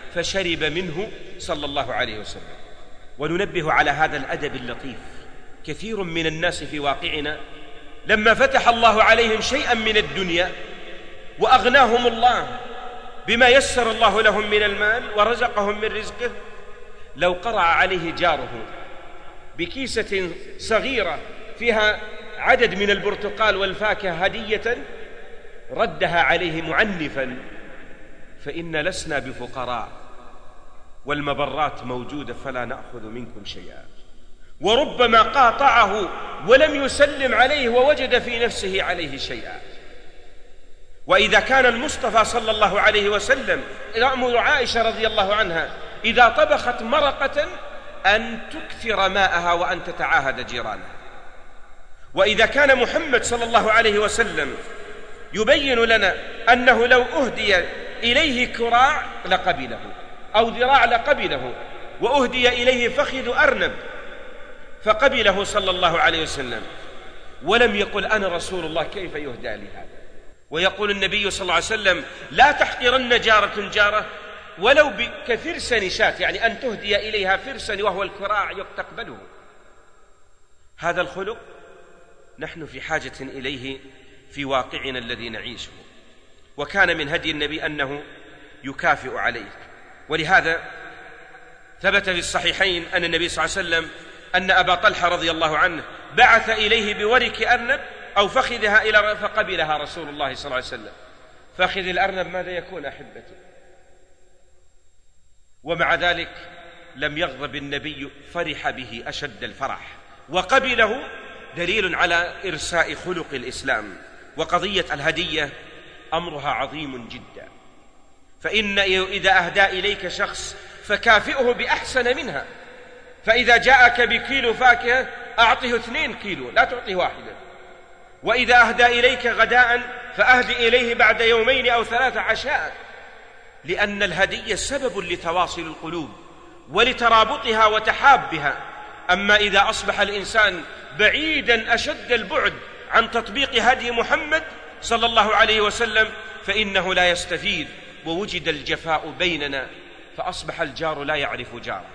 فشرب منه صلى الله عليه وسلم. وننبه على هذا الأدب اللطيف. كثير من الناس في واقعنا لما فتح الله عليهم شيئا من الدنيا وأغناهم الله بما يسر الله لهم من المال ورزقهم من رزقه، لو قرع عليه جاره بكيسة صغيرة فيها عدد من البرتقال والفاكهة هدية ردها عليه معنفا: فإن لسنا بفقراء والمبرات موجودة فلا نأخذ منكم شيئا. وربما قاطعه ولم يسلم عليه ووجد في نفسه عليه شيئا. وإذا كان المصطفى صلى الله عليه وسلم يأمر عائشة رضي الله عنها إذا طبخت مرقة أن تكثر ماءها وأن تتعاهد جيرانها، وإذا كان محمد صلى الله عليه وسلم يبين لنا أنه لو أهدي إليه كراع لقبله أو ذراع لقبله، وأهدي إليه فخذ أرنب فقبله صلى الله عليه وسلم، ولم يقل أنا رسول الله كيف يهدى لي هذا. ويقول النبي صلى الله عليه وسلم: لا تحقرن جارة جارة ولو كفرسن شاة، يعني أن تهدي إليها فرسا وهو الكراع تقبله. هذا الخلق نحن في حاجة إليه في واقعنا الذي نعيشه. وكان من هدي النبي أنه يكافئ عليه، ولهذا ثبت في الصحيحين أن النبي صلى الله عليه وسلم أن أبا طلحة رضي الله عنه بعث إليه بورك أرنب أو فخذها إلى فقبلها رسول الله صلى الله عليه وسلم. فخذ الأرنب ماذا يكون أحبتي؟ ومع ذلك لم يغضب النبي، فرح به أشد الفرح وقبله، دليل على إرساء خلق الإسلام. وقضية الهدية أمرها عظيم جدا، فإن إذا أهدى إليك شخص فكافئه بأحسن منها. فإذا جاءك بكيلو فاكهة أعطه اثنين كيلو، لا تعطيه واحدا. وإذا أهدى إليك غداء فأهدي إليه بعد يومين أو ثلاثة عشاء، لأن الهدية سبب لتواصل القلوب ولترابطها وتحابها. أما إذا أصبح الإنسان بعيدا أشد البعد عن تطبيق هدي محمد صلى الله عليه وسلم فإنه لا يستفيد، ووجد الجفاء بيننا فأصبح الجار لا يعرف جاره.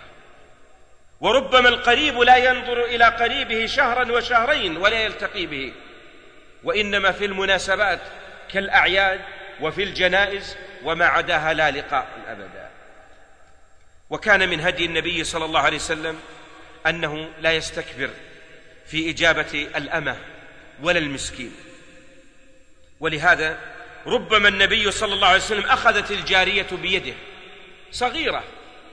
وربما القريب لا ينظر إلى قريبه شهرا وشهرين ولا يلتقي به، وإنما في المناسبات كالأعياد وفي الجنائز وما عداها لا لقاء أبدا. وكان من هدي النبي صلى الله عليه وسلم أنه لا يستكبر في إجابة الأمة ولا المسكين. ولهذا ربما النبي صلى الله عليه وسلم أخذت الجارية بيده صغيرة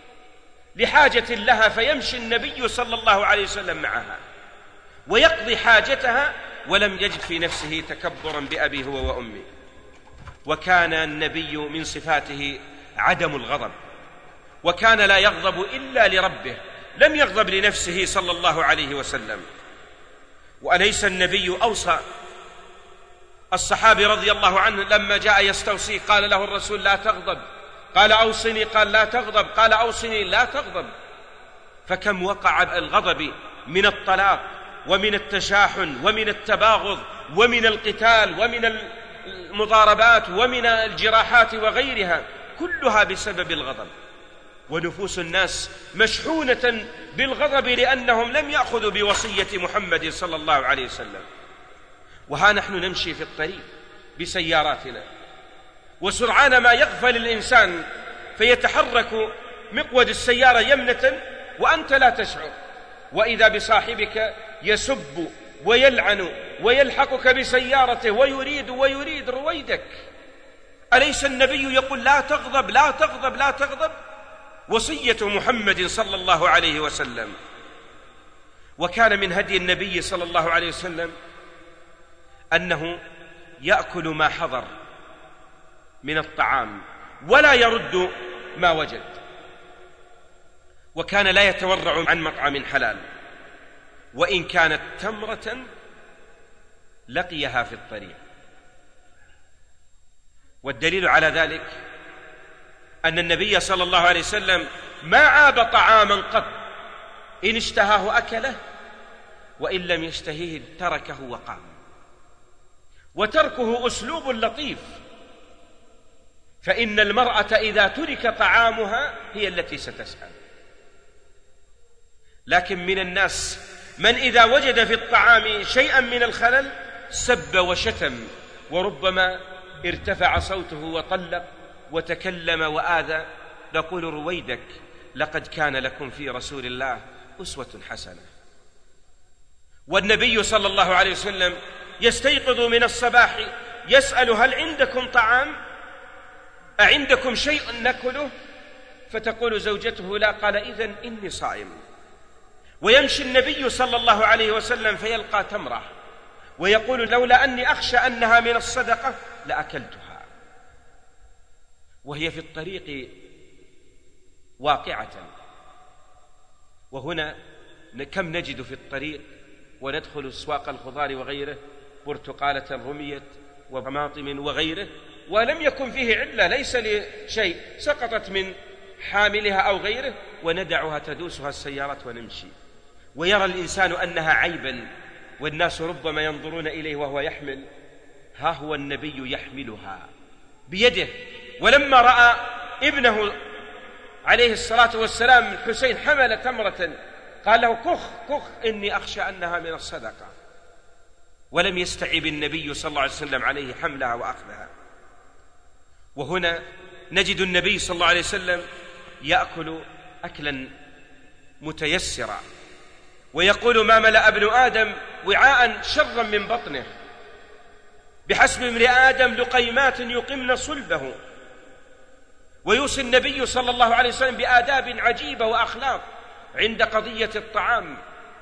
لحاجة لها، فيمشي النبي صلى الله عليه وسلم معها ويقضي حاجتها ولم يجد في نفسه تكبرا بأبيه هو وأمه. وكان النبي من صفاته عدم الغضب، وكان لا يغضب إلا لربه، لم يغضب لنفسه صلى الله عليه وسلم. وأليس النبي أوصى الصحابي رضي الله عنه لما جاء يستوصي قال له الرسول: لا تغضب. قال: أوصني. قال: لا تغضب. قال: أوصني. لا تغضب. فكم وقع الغضب من الطلاق ومن التشاحن ومن التباغض ومن القتال ومن المضاربات ومن الجراحات وغيرها، كلها بسبب الغضب. ونفوس الناس مشحونة بالغضب لأنهم لم يأخذوا بوصية محمد صلى الله عليه وسلم. وها نحن نمشي في الطريق بسياراتنا، وسرعان ما يغفل الإنسان فيتحرك مقود السيارة يمنة وأنت لا تشعر، وإذا بصاحبك يسب ويلعن ويلحقك بسيارته ويريد ويريد رويدك. أليس النبي يقول: لا تغضب لا تغضب لا تغضب؟ وصية محمد صلى الله عليه وسلم. وكان من هدي النبي صلى الله عليه وسلم أنه يأكل ما حضر من الطعام ولا يرد ما وجد، وكان لا يتورع عن مطعم حلال، وإن كانت تمرة لقيها في الطريق. والدليل على ذلك أن النبي صلى الله عليه وسلم ما عاب طعاما قط، إن اشتهاه أكله وإن لم يشتهيه تركه وقام. وتركه أسلوب لطيف، فإن المرأة إذا ترك طعامها هي التي ستسأل. لكن من الناس من إذا وجد في الطعام شيئا من الخلل سب وشتم، وربما ارتفع صوته وطلق وتكلم وآذى. نقول رويدك، لقد كان لكم في رسول الله أسوة حسنة. والنبي صلى الله عليه وسلم يستيقظ من الصباح يسأل: هل عندكم طعام؟ أعندكم شيء نأكله؟ فتقول زوجته: لا. قال: إذن إني صائم. ويمشي النبي صلى الله عليه وسلم فيلقى تمرة ويقول: لولا أني أخشى أنها من الصدقة لأكلتها. وهي في الطريق واقعة. وهنا كم نجد في الطريق وندخل أسواق الخضار وغيره، برتقالة رميت وطماطم وغيره، ولم يكن فيه علة، ليس لشيء، سقطت من حاملها أو غيره، وندعها تدوسها السيارات ونمشي. ويرى الإنسان أنها عيبا، والناس ربما ينظرون إليه وهو يحمل. ها هو النبي يحملها بيده. ولما رأى ابنه عليه الصلاة والسلام الحسين حمل تمرة قال له: كخ كخ إني أخشى أنها من الصدقة. ولم يستعب النبي صلى الله عليه وسلم عليه حملها وأخذها. وهنا نجد النبي صلى الله عليه وسلم يأكل أكلا متيسرا، ويقول: ما ملأ ابن آدم وعاء شرا من بطنه، بحسب امرئ آدم لقيمات يقمن صلبه. ويوصي النبي صلى الله عليه وسلم بآداب عجيبة وأخلاق عند قضية الطعام.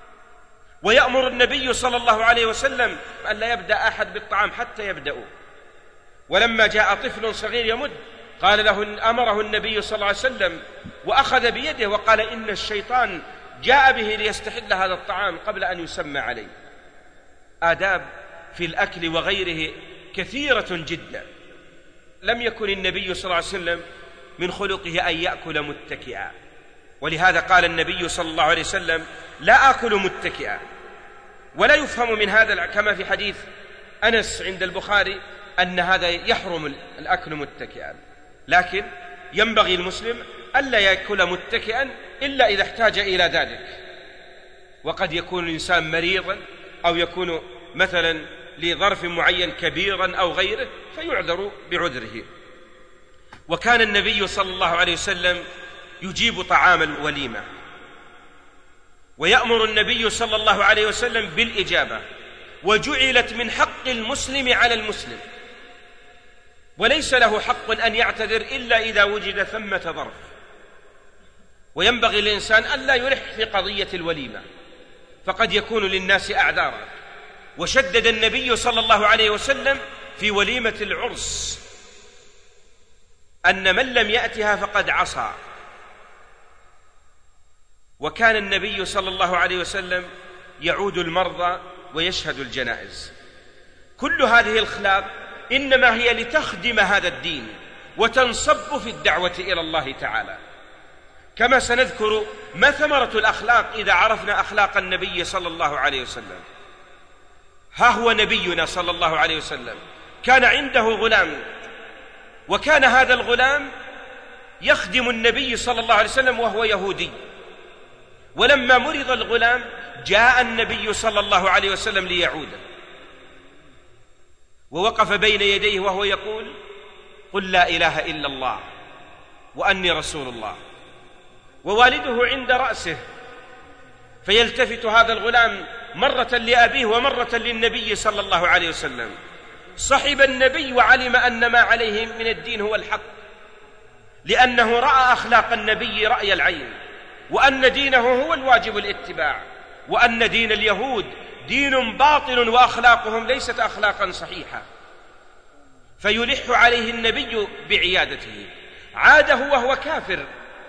ويأمر النبي صلى الله عليه وسلم أن لا يبدأ أحد بالطعام حتى يبدأوا. ولما جاء طفل صغير يمد قال له، أمره النبي صلى الله عليه وسلم وأخذ بيده وقال: إن الشيطان جاء به ليستحل هذا الطعام قبل أن يسمى عليه. آداب في الأكل وغيره كثيرة جدا. لم يكن النبي صلى الله عليه وسلم من خلقه أن يأكل متكئا، ولهذا قال النبي صلى الله عليه وسلم: لا آكل متكئا. ولا يفهم من هذا كما في حديث أنس عند البخاري أن هذا يحرم الأكل متكئا، لكن ينبغي المسلم ألا يأكل متكئا إلا إذا احتاج إلى ذلك. وقد يكون الإنسان مريضا أو يكون مثلا لظرف معين كبيرا أو غيره فيعذر بعذره. وكان النبي صلى الله عليه وسلم يجيب طعام الوليمة، ويأمر النبي صلى الله عليه وسلم بالإجابة، وجعلت من حق المسلم على المسلم، وليس له حق أن يعتذر إلا إذا وجد ثمة ظرف. وينبغي للإنسان أن لا يلح في قضية الوليمة، فقد يكون للناس أعذارا. وشدد النبي صلى الله عليه وسلم في وليمة العرس أن من لم يأتها فقد عصى. وكان النبي صلى الله عليه وسلم يعود المرضى ويشهد الجنائز. كل هذه الأخلاق إنما هي لتخدم هذا الدين وتنصب في الدعوة إلى الله تعالى. كما سنذكر ما ثمرة الأخلاق إذا عرفنا أخلاق النبي صلى الله عليه وسلم. ها هو نبينا صلى الله عليه وسلم كان عنده غلام، وكان هذا الغلام يخدم النبي صلى الله عليه وسلم وهو يهودي. ولما مرض الغلام جاء النبي صلى الله عليه وسلم ليعوده، ووقف بين يديه وهو يقول: قل لا إله إلا الله وأني رسول الله. ووالده عند رأسه، فيلتفت هذا الغلام مرة لأبيه ومرة للنبي صلى الله عليه وسلم. صحب النبي وعلم أن ما عليه من الدين هو الحق، لأنه رأى أخلاق النبي رأي العين، وأن دينه هو الواجب الاتباع، وأن دين اليهود دين باطل وأخلاقهم ليست أخلاقا صحيحة. فيلح عليه النبي بعيادته. عاده وهو كافر،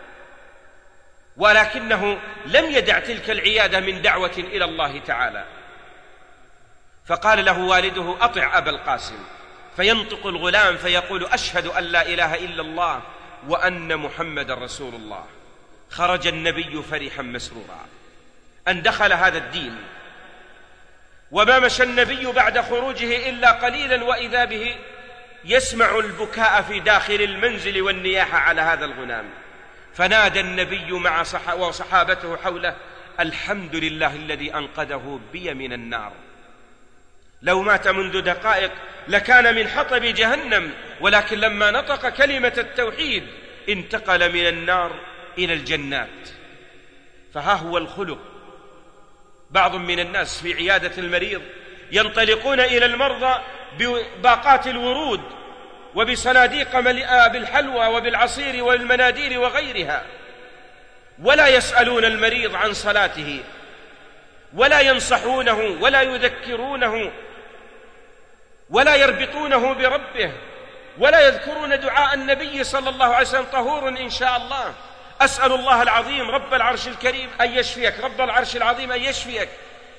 ولكنه لم يدع تلك العيادة من دعوة إلى الله تعالى. فقال له والده: أطع أبا القاسم. فينطق الغلام فيقول: أشهد أن لا إله إلا الله وأن محمد رسول الله. خرج النبي فرحا مسرورا أن دخل هذا الدين. وما مشى النبي بعد خروجه إلا قليلا وإذا به يسمع البكاء في داخل المنزل والنياحة على هذا الغلام، فنادى النبي مع وصحابته حوله: الحمد لله الذي أنقذه بي من النار. لو مات منذ دقائق لكان من حطب جهنم، ولكن لما نطق كلمة التوحيد انتقل من النار إلى الجنات. فها هو الخلق. بعض من الناس في عيادة المريض ينطلقون إلى المرضى بباقات الورود وبصناديق مليئة بالحلوى وبالعصير والمناديل وغيرها، ولا يسألون المريض عن صلاته، ولا ينصحونه ولا يذكرونه، ولا يربطونه بربه، ولا يذكرون دعاء النبي صلى الله عليه وسلم: طهور إن شاء الله، أسأل الله العظيم رب العرش الكريم أن يشفيك، رب العرش العظيم أن يشفيك.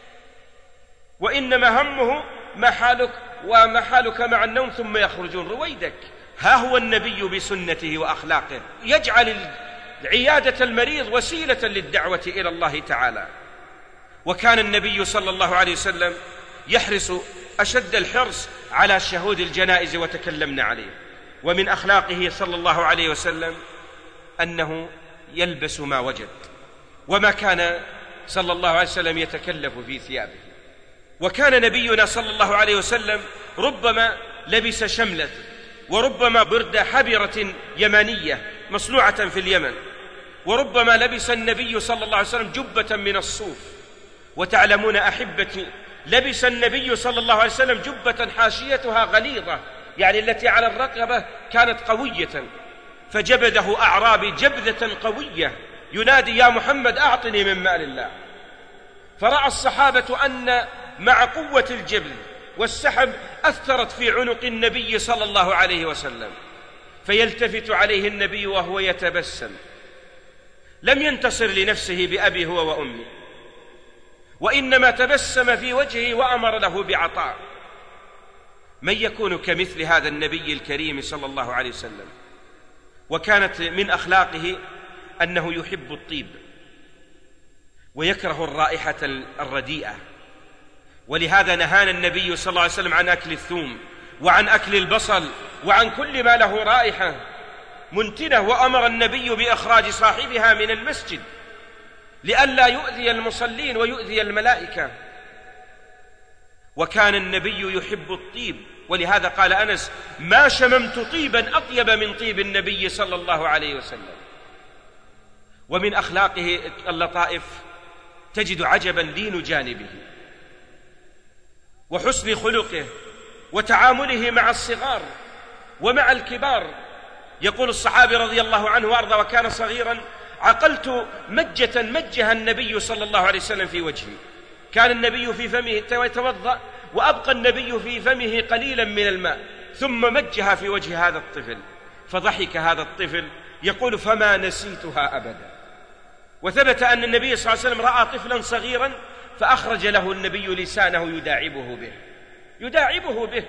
وإنما همه ما حالك وما حالك مع النوم، ثم يخرجون رويدك. ها هو النبي بسنته وأخلاقه يجعل عيادة المريض وسيلة للدعوة إلى الله تعالى. وكان النبي صلى الله عليه وسلم يحرص أشد الحرص على شهود الجنائز، وتكلمنا عليه. ومن أخلاقه صلى الله عليه وسلم أنه يلبس ما وجد، وما كان صلى الله عليه وسلم يتكلف في ثيابه. وكان نبينا صلى الله عليه وسلم ربما لبس شملة، وربما برد حبرة يمانية مصنوعة في اليمن، وربما لبس النبي صلى الله عليه وسلم جبة من الصوف. وتعلمون أحبتي، لبس النبي صلى الله عليه وسلم جبة حاشيتها غليظة، يعني التي على الرقبة كانت قوية، فجبده أعرابي جبذة قوية ينادي: يا محمد أعطني من مال الله. فرأى الصحابة أن مع قوة الجبل والسحب أثرت في عنق النبي صلى الله عليه وسلم، فيلتفت عليه النبي وهو يتبسم، لم ينتصر لنفسه بأبي هو وأمي، وإنما تبسم في وجهه وأمر له بعطاء. من يكون كمثل هذا النبي الكريم صلى الله عليه وسلم؟ وكانت من أخلاقه أنه يحب الطيب ويكره الرائحة الرديئة، ولهذا نهانا النبي صلى الله عليه وسلم عن أكل الثوم وعن أكل البصل وعن كل ما له رائحة منتنة، وأمر النبي بإخراج صاحبها من المسجد لئلا يؤذي المصلين ويؤذي الملائكة. وكان النبي يحب الطيب، ولهذا قال أنس: ما شممت طيبا أطيب من طيب النبي صلى الله عليه وسلم. ومن أخلاقه اللطائف، تجد عجبا لين جانبه وحسن خلقه وتعامله مع الصغار ومع الكبار. يقول الصحابي رضي الله عنه وأرضى: وكان صغيرا عقلت مجة مجها النبي صلى الله عليه وسلم في وجهي. كان النبي في فمه يتوضأ وأبقى النبي في فمه قليلا من الماء، ثم مجها في وجه هذا الطفل، فضحك هذا الطفل يقول: فما نسيتها أبدا. وثبت أن النبي صلى الله عليه وسلم رأى طفلا صغيرا فأخرج له النبي لسانه يداعبه به يداعبه به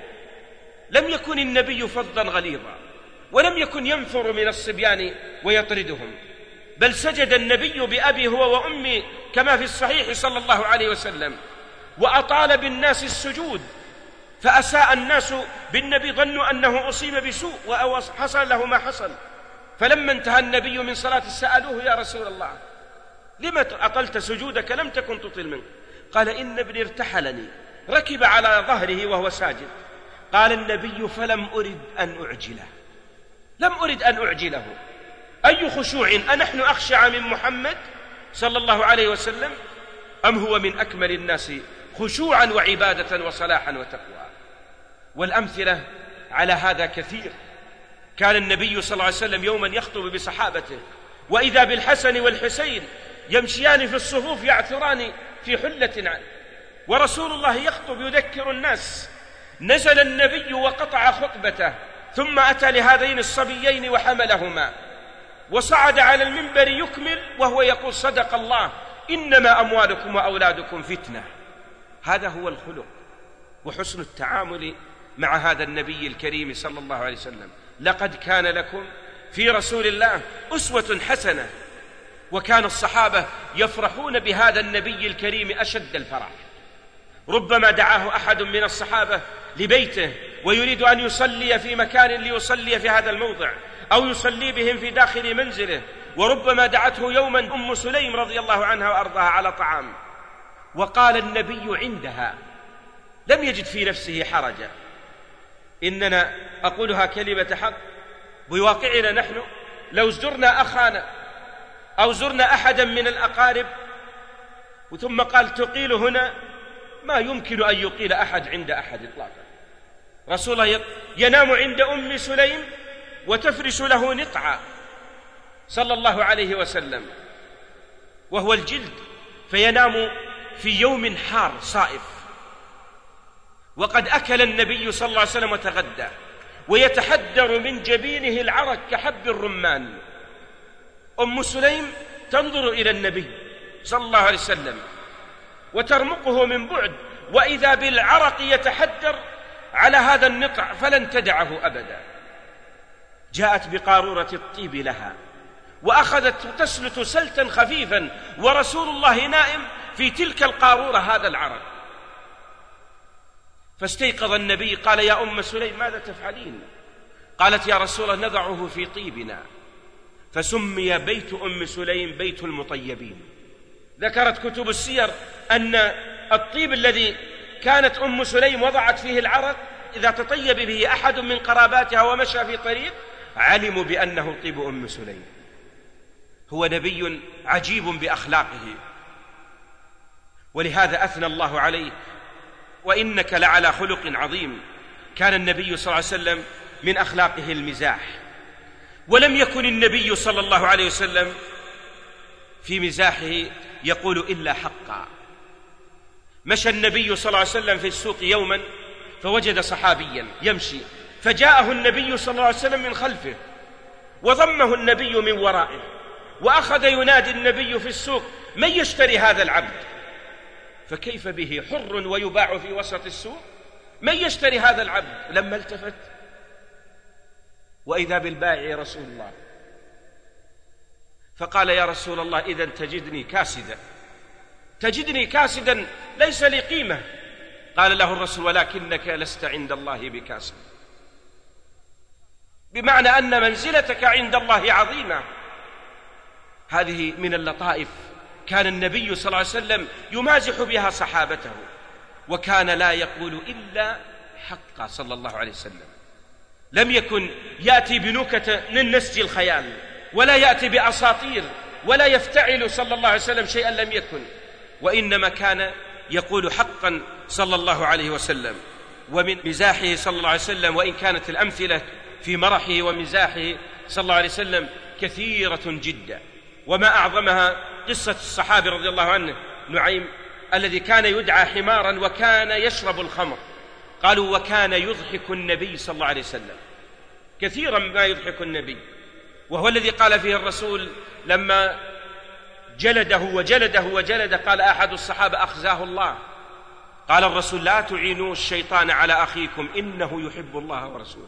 لم يكن النبي فظا غليظا، ولم يكن ينفر من الصبيان ويطردهم، بل سجد النبي بأبي هو وأمي كما في الصحيح صلى الله عليه وسلم، وأطال بالناس السجود، فأساء الناس بالنبي، ظنوا أنه أصيب بسوء وحصل له ما حصل. فلما انتهى النبي من صلاة سألوه: يا رسول الله، لما أطلت سجودك؟ لم تكن تطل منه. قال: إن ابني ارتحلني، ركب على ظهره وهو ساجد. قال النبي: فلم أرد أن أعجله لم أرد أن أعجله أي خشوع أنحن أخشع من محمد صلى الله عليه وسلم، أم هو من أكمل الناس خشوعا وعبادة وصلاحا وتقوى؟ والأمثلة على هذا كثير. كان النبي صلى الله عليه وسلم يوما يخطب بصحابته، وإذا بالحسن والحسين يمشيان في الصفوف يعثران في حلة، ورسول الله يخطب يذكر الناس. نزل النبي وقطع خطبته، ثم أتى لهذين الصبيين وحملهما، وصعد على المنبر يكمل وهو يقول: صدق الله، إنما أموالكم وأولادكم فتنة. هذا هو الخلق وحسن التعامل مع هذا النبي الكريم صلى الله عليه وسلم. لقد كان لكم في رسول الله أسوة حسنة. وكان الصحابة يفرحون بهذا النبي الكريم أشد الفرح. ربما دعاه أحد من الصحابة لبيته ويريد أن يصلي في مكان ليصلي في هذا الموضع، أو يصلي بهم في داخل منزله. وربما دعته يوما أم سليم رضي الله عنها وأرضاها على طعام، وقال النبي عندها لم يجد في نفسه حرجا. إننا أقولها كلمة حق بواقعنا نحن، لو زرنا أخانا أو زرنا أحدا من الأقارب ثم قال تقيل هنا، ما يمكن أن يقيل أحد عند أحد إطلاقا. رسول الله ينام عند أم سليم وتفرش له نطعا صلى الله عليه وسلم وهو الجلد، فينام في يوم حار صائف، وقد أكل النبي صلى الله عليه وسلم وتغدى، ويتحدر من جبينه العرق كحب الرمان. أم سليم تنظر إلى النبي صلى الله عليه وسلم وترمقه من بعد، وإذا بالعرق يتحدر على هذا النطع فلن تدعه أبدا. جاءت بقارورة الطيب لها وأخذت تسلت سلتا خفيفا، ورسول الله نائم في تلك القارورة هذا العرق. فاستيقظ النبي قال يا أم سليم ماذا تفعلين؟ قالت يا رسول الله نضعه في طيبنا، فسمي بيت أم سليم بيت المطيبين. ذكرت كتب السير أن الطيب الذي كانت أم سليم وضعت فيه العرق إذا تطيب به أحد من قراباتها ومشى في طريق علموا بأنه طيب أم سليم. هو نبي عجيب بأخلاقه، ولهذا أثنى الله عليه وإنك لعلى خلق عظيم. كان النبي صلى الله عليه وسلم من أخلاقه المزاح، ولم يكن النبي صلى الله عليه وسلم في مزاحه يقول إلا حقا. مشى النبي صلى الله عليه وسلم في السوق يوما فوجد صحابيا يمشي، فجاءه النبي صلى الله عليه وسلم من خلفه وضمه النبي من ورائه، وأخذ ينادي النبي في السوق من يشتري هذا العبد؟ فكيف به حر ويباع في وسط السوق؟ من يشتري هذا العبد؟ لما التفت وإذا بالبائع رسول الله، فقال يا رسول الله إذن تجدني كاسدا، تجدني كاسدا ليس لي قيمة. قال له الرسول ولكنك لست عند الله بكاسد، بمعنى أن منزلتك عند الله عظيمة. هذه من اللطائف كان النبي صلى الله عليه وسلم يمازح بها صحابته، وكان لا يقول إلا حقا صلى الله عليه وسلم. لم يكن يأتي بنكتة من نسج الخيال، ولا يأتي بأساطير، ولا يفتعل صلى الله عليه وسلم شيئا لم يكن، وإنما كان يقول حقا صلى الله عليه وسلم. ومن مزاحه صلى الله عليه وسلم، وإن كانت الأمثلة في مرحه ومزاحه صلى الله عليه وسلم كثيرة جدا، وما أعظمها قصة الصحابي رضي الله عنه نعيم الذي كان يدعى حمارا وكان يشرب الخمر. قالوا وكان يضحك النبي صلى الله عليه وسلم كثيرا ما يضحك النبي، وهو الذي قال فيه الرسول لما جلده وجلده وجلده قال أحد الصحابة أخزاه الله، قال الرسول لا تعينوا الشيطان على أخيكم إنه يحب الله ورسوله.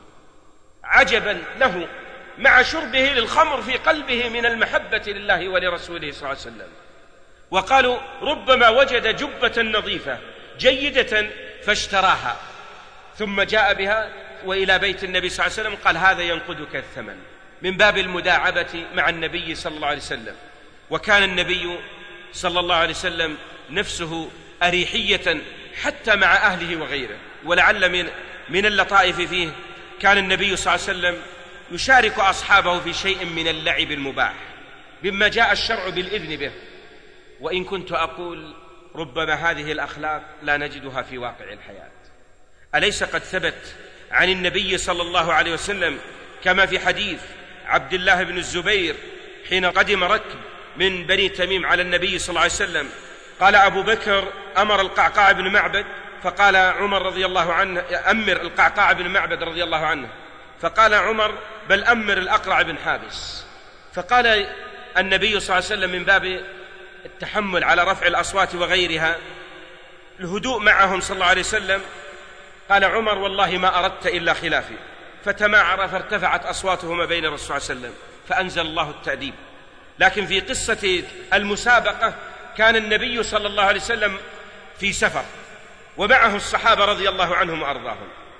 عجبا له مع شربه للخمر في قلبه من المحبة لله ولرسوله صلى الله عليه وسلم. وقالوا ربما وجد جبة نظيفة جيدة فاشتراها ثم جاء بها وإلى بيت النبي صلى الله عليه وسلم قال هذا ينقذك الثمن، من باب المداعبة مع النبي صلى الله عليه وسلم. وكان النبي صلى الله عليه وسلم نفسه أريحية حتى مع أهله وغيره. ولعل من من اللطائف فيه كان النبي صلى الله عليه وسلم يشارك أصحابه في شيء من اللعب المباح مما جاء الشرع بالإذن به. وإن كنت أقول ربما هذه الأخلاق لا نجدها في واقع الحياة. أليس قد ثبت عن النبي صلى الله عليه وسلم كما في حديث عبد الله بن الزبير حين قدم ركب من بني تميم على النبي صلى الله عليه وسلم، قال أبو بكر أمر القعقاع بن معبد، فقال عمر رضي الله عنه أمر القعقاع بن معبد رضي الله عنه، فقال عمر بل أمر الأقرع بن حابس. فقال النبي صلى الله عليه وسلم من باب التحمل على رفع الأصوات وغيرها الهدوء معهم صلى الله عليه وسلم، قال عمر والله ما أردت إلا خلافي، فتماعر فارتفعت أصواتهما بين الرسول صلى الله عليه وسلم فأنزل الله التأديب. لكن في قصة المسابقة كان النبي صلى الله عليه وسلم في سفر ومعه الصحابة رضي الله عنهم وأرضاهم،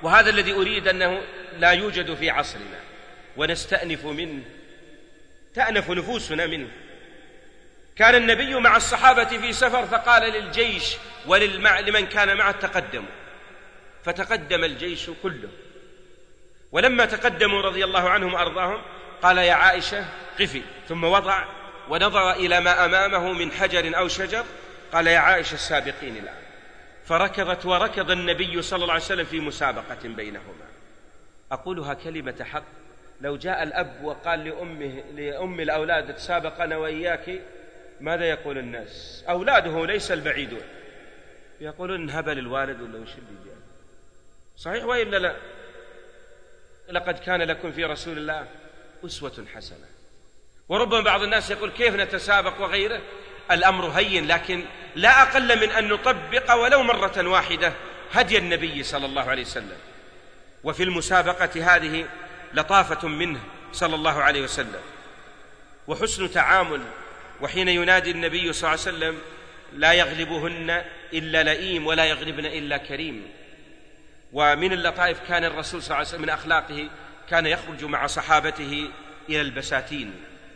وهذا الذي أريد أنه لا يوجد في عصرنا ونستأنف منه، تأنف نفوسنا منه. كان النبي مع الصحابة في سفر فقال للجيش ولمن كان معه تقدموا، فتقدم الجيش كله، ولما تقدموا رضي الله عنهم وأرضاهم قال يا عائشة قفي، ثم وضع ونظر إلى ما أمامه من حجر أو شجر، قال يا عائشة السابقين الآن، فركضت وركض النبي صلى الله عليه وسلم في مسابقة بينهما. أقولها كلمة حق، لو جاء الأب وقال لأمه لأم الأولاد تسابق أنا وإياك، ماذا يقول الناس؟ أولاده ليس البعيدون، يقولون هبل الوالد ولا وش اللي جاء. صحيح وإلا لا؟ لقد كان لكم في رسول الله أسوة حسنة. وربما بعض الناس يقول كيف نتسابق وغيره. الأمر هين، لكن لا أقل من أن نطبق ولو مرة واحدة هدي النبي صلى الله عليه وسلم. وفي المسابقة هذه لطافة منه صلى الله عليه وسلم وحسن تعامل. وحين ينادي النبي صلى الله عليه وسلم لا يغلبهن إلا لئيم ولا يغلبن إلا كريم. ومن اللطائف كان الرسول صلى الله عليه وسلم من أخلاقه كان يخرج مع صحابته إلى البساتين.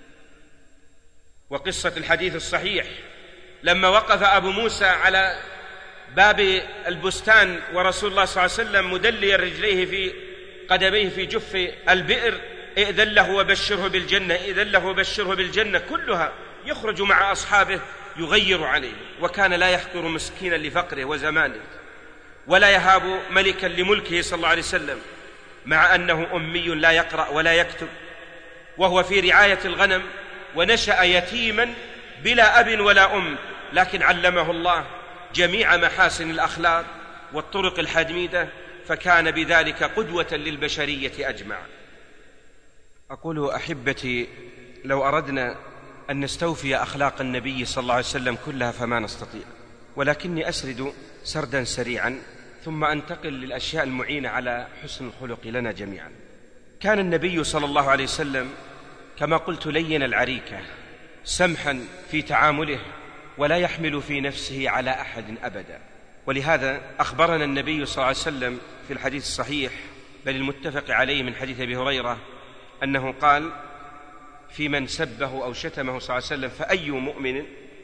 وقصة الحديث الصحيح لما وقف أبو موسى على باب البستان ورسول الله صلى الله عليه وسلم مدليا رجليه في قدميه في جف البئر، ائذن له وبشره بالجنة، ائذن له وبشره بالجنة، كلها يخرج مع أصحابه يغير عليه. وكان لا يحقر مسكينا لفقره وزمانه، ولا يهاب ملكا لملكه صلى الله عليه وسلم، مع أنه أمي لا يقرأ ولا يكتب، وهو في رعاية الغنم، ونشأ يتيما بلا أب ولا أم، لكن علمه الله جميع محاسن الأخلاق والطرق الحميدة، فكان بذلك قدوة للبشرية أجمع. أقول أحبتي، لو أردنا أن نستوفي أخلاق النبي صلى الله عليه وسلم كلها فما نستطيع، ولكني أسرد سردا سريعا ثم أنتقل للأشياء المعينة على حسن الخلق لنا جميعا. كان النبي صلى الله عليه وسلم كما قلت لين العريكة، سمحا في تعامله، ولا يحمل في نفسه على أحد أبدا. ولهذا أخبرنا النبي صلى الله عليه وسلم في الحديث الصحيح بل المتفق عليه من حديث أبي هريرة أنه قال في من سبه أو شتمه صلى الله عليه وسلم: فأي مؤمن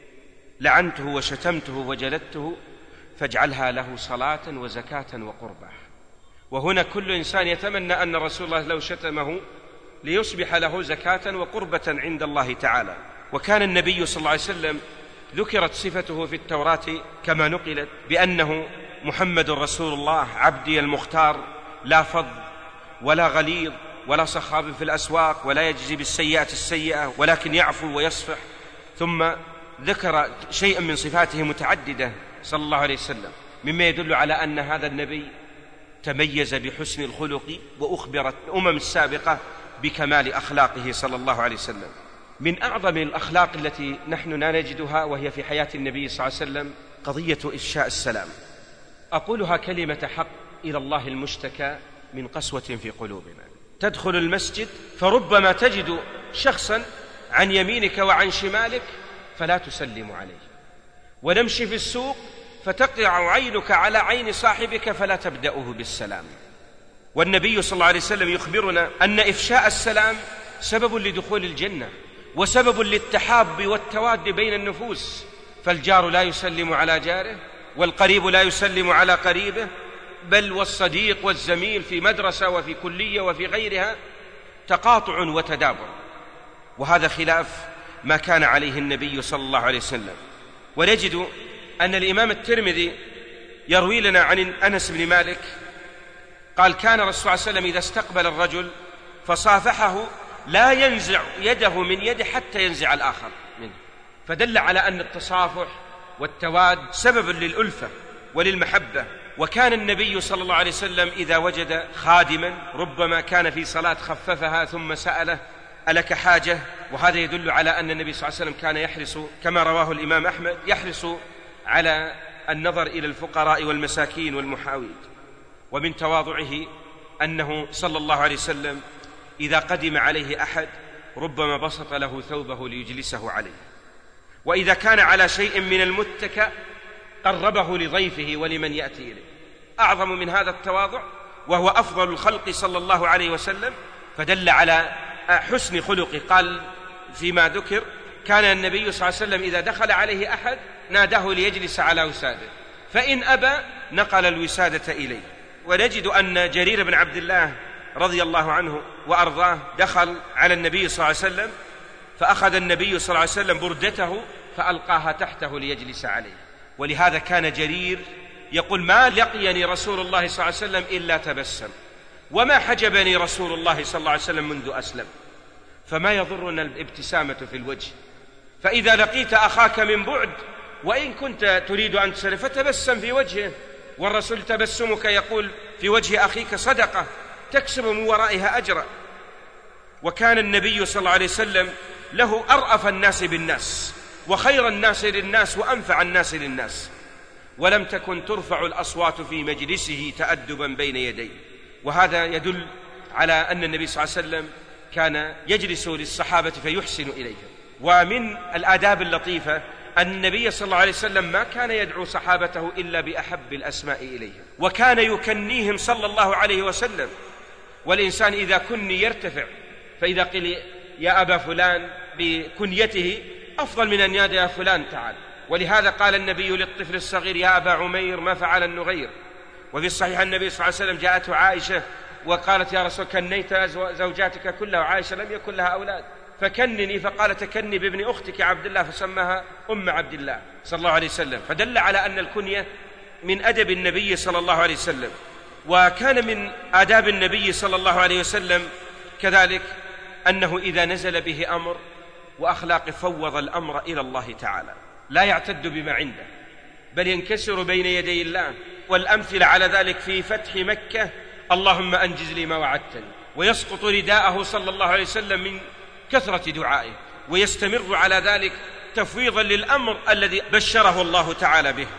لعنته وشتمته وجلدته فاجعلها له صلاة وزكاة وقربة. وهنا كل إنسان يتمنى أن رسول الله لو شتمه ليصبح له زكاة وقربة عند الله تعالى. وكان النبي صلى الله عليه وسلم ذكرت صفته في التوراة كما نقلت بأنه محمد رسول الله عبدي المختار، لا فظ ولا غليظ ولا صخاب في الأسواق، ولا يجزي بالسيئة السيئة ولكن يعفو ويصفح. ثم ذكر شيئا من صفاته متعددة صلى الله عليه وسلم، مما يدل على أن هذا النبي تميز بحسن الخلق، وأخبرت الأمم السابقة بكمال أخلاقه صلى الله عليه وسلم. من أعظم الأخلاق التي نحن لا نجدها وهي في حياة النبي صلى الله عليه وسلم قضية إفشاء السلام. أقولها كلمة حق إلى الله المشتكى من قسوة في قلوبنا. تدخل المسجد فربما تجد شخصا عن يمينك وعن شمالك فلا تسلم عليه، ونمشي في السوق فتقع عينك على عين صاحبك فلا تبدأه بالسلام. والنبي صلى الله عليه وسلم يخبرنا أن إفشاء السلام سبب لدخول الجنة وسبب للتحاب والتواد بين النفوس، فالجار لا يسلم على جاره، والقريب لا يسلم على قريبه، بل والصديق والزميل في مدرسة وفي كلية وفي غيرها تقاطع وتدابر، وهذا خلاف ما كان عليه النبي صلى الله عليه وسلم. ونجد أن الإمام الترمذي يروي لنا عن أنس بن مالك قال: كان الرسول صلى الله عليه وسلم إذا استقبل الرجل فصافحه لا ينزع يده من يده حتى ينزع الآخر منه، فدل على أن التصافح والتواد سبب للألفة وللمحبة. وكان النبي صلى الله عليه وسلم إذا وجد خادما ربما كان في صلاة خففها ثم سأله: ألك حاجة؟ وهذا يدل على أن النبي صلى الله عليه وسلم كان يحرص كما رواه الإمام أحمد يحرص على النظر إلى الفقراء والمساكين والمحاويج. ومن تواضعه أنه صلى الله عليه وسلم إذا قدم عليه أحد ربما بسط له ثوبه ليجلسه عليه، وإذا كان على شيء من المتكأ قربه لضيفه ولمن يأتي إليه. أعظم من هذا التواضع وهو أفضل الخلق صلى الله عليه وسلم، فدل على حسن خلقه. قال فيما ذكر: كان النبي صلى الله عليه وسلم إذا دخل عليه أحد ناداه ليجلس على وساده، فإن أبى نقل الوسادة إليه. ونجد أن جرير بن عبد الله رضي الله عنه وأرضاه دخل على النبي صلى الله عليه وسلم، فأخذ النبي صلى الله عليه وسلم بردته فألقاها تحته ليجلس عليه. ولهذا كان جرير يقول: ما لقيني رسول الله صلى الله عليه وسلم إلا تبسم، وما حجبني رسول الله صلى الله عليه وسلم منذ أسلم. فما يضرنا الابتسامة في الوجه، فإذا لقيت أخاك من بعد وإن كنت تريد أن تسلم فتبسم في وجهه، والرسول تبسمك يقول في وجه أخيك صدقة تكسب من ورائها أجرا. وكان النبي صلى الله عليه وسلم له أرأف الناس بالناس، وخير الناس للناس، وأنفع الناس للناس، ولم تكن ترفع الأصوات في مجلسه تأدبا بين يديه. وهذا يدل على أن النبي صلى الله عليه وسلم كان يجلس للصحابة فيحسن إليهم. ومن الآداب اللطيفة أن النبي صلى الله عليه وسلم ما كان يدعو صحابته إلا بأحب الأسماء إليهم، وكان يكنيهم صلى الله عليه وسلم. والإنسان إذا كني يرتفع، فإذا قيل يا أبا فلان بكنيته أفضل من أن ينادي يا فلان تعال. ولهذا قال النبي للطفل الصغير: يا أبا عمير ما فعل النغير. وفي الصحيح النبي صلى الله عليه وسلم جاءته عائشة وقالت: يا رسول كنيت زوجاتك كلها، وعائشة لم يكن لها أولاد، فكنني. فقال: تكني بابن أختك عبد الله، فسماها أم عبد الله صلى الله عليه وسلم. فدل على أن الكنية من أدب النبي صلى الله عليه وسلم. وكان من آداب النبي صلى الله عليه وسلم كذلك أنه إذا نزل به أمر وأخلاق فوض الأمر إلى الله تعالى، لا يعتد بما عنده، بل ينكسر بين يدي الله. والأمثلة على ذلك في فتح مكة: اللهم أنجز لي ما وعدتني. ويسقط رداءه صلى الله عليه وسلم من كثرة دعائه، ويستمر على ذلك تفويضا للأمر الذي بشره الله تعالى به.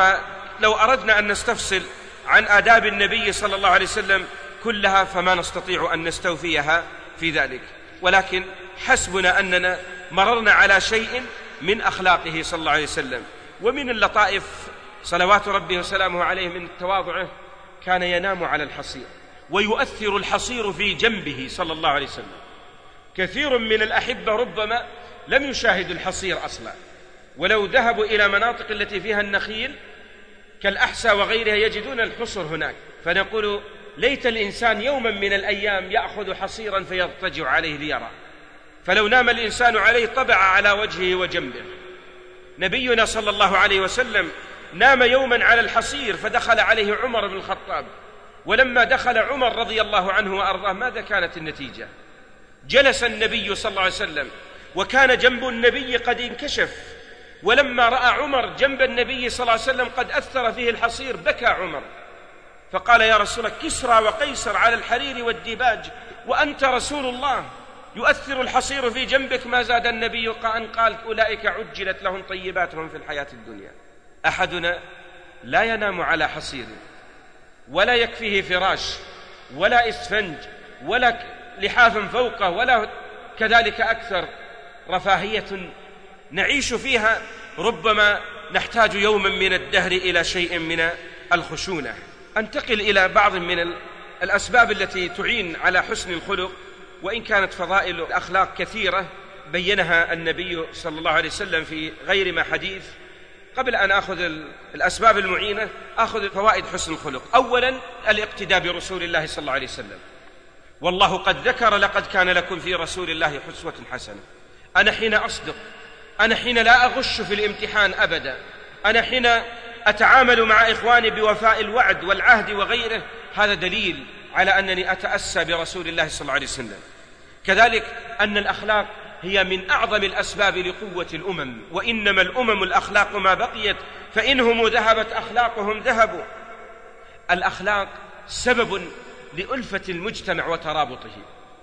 ولو أردنا أن نستفصل عن آداب النبي صلى الله عليه وسلم كلها فما نستطيع أن نستوفيها في ذلك، ولكن حسبنا أننا مررنا على شيء من أخلاقه صلى الله عليه وسلم. ومن اللطائف صلوات ربه وسلامه عليه من تواضعه كان ينام على الحصير، ويؤثر الحصير في جنبه صلى الله عليه وسلم. كثير من الأحبة ربما لم يشاهدوا الحصير أصلا، ولو ذهبوا إلى مناطق التي فيها النخيل كالأحساء وغيرها يجدون الحصر هناك، فنقول ليت الإنسان يوما من الأيام يأخذ حصيرا فيضطجع عليه ليرى. فلو نام الإنسان عليه طبع على وجهه وجنبه. نبينا صلى الله عليه وسلم نام يوما على الحصير فدخل عليه عمر بن الخطاب، ولما دخل عمر رضي الله عنه وأرضاه ماذا كانت النتيجة؟ جلس النبي صلى الله عليه وسلم وكان جنب النبي قد انكشف، ولما رأى عمر جنب النبي صلى الله عليه وسلم قد أثر فيه الحصير بكى عمر، فقال: يا رسول الله، كسرى وقيصر على الحرير والديباج وأنت رسول الله يؤثر الحصير في جنبك. ما زاد النبي أن قال: أولئك عجلت لهم طيباتهم في الحياة الدنيا. أحدنا لا ينام على حصير، ولا يكفيه فراش، ولا إسفنج، ولا لحاف فوقه، ولا كذلك أكثر رفاهية نعيش فيها. ربما نحتاج يوما من الدهر إلى شيء من الخشونة. أنتقل إلى بعض من الأسباب التي تعين على حسن الخلق، وإن كانت فضائل الأخلاق كثيرة بينها النبي صلى الله عليه وسلم في غير ما حديث. قبل أن أخذ الأسباب المعينة أخذ فوائد حسن الخلق. أولا الاقتداء برسول الله صلى الله عليه وسلم. والله قد ذكر: لقد كان لكم في رسول الله أسوة حسنة. أنا حين أصدق، أنا حين لا أغش في الامتحان أبدا، أنا حين أتعامل مع إخواني بوفاء الوعد والعهد وغيره، هذا دليل على أنني أتأسى برسول الله صلى الله عليه وسلم. كذلك أن الأخلاق هي من أعظم الأسباب لقوة الأمم، وإنما الأمم الأخلاق ما بقيت، فإنهم ذهبت أخلاقهم ذهبوا. الأخلاق سبب لألفة المجتمع وترابطه،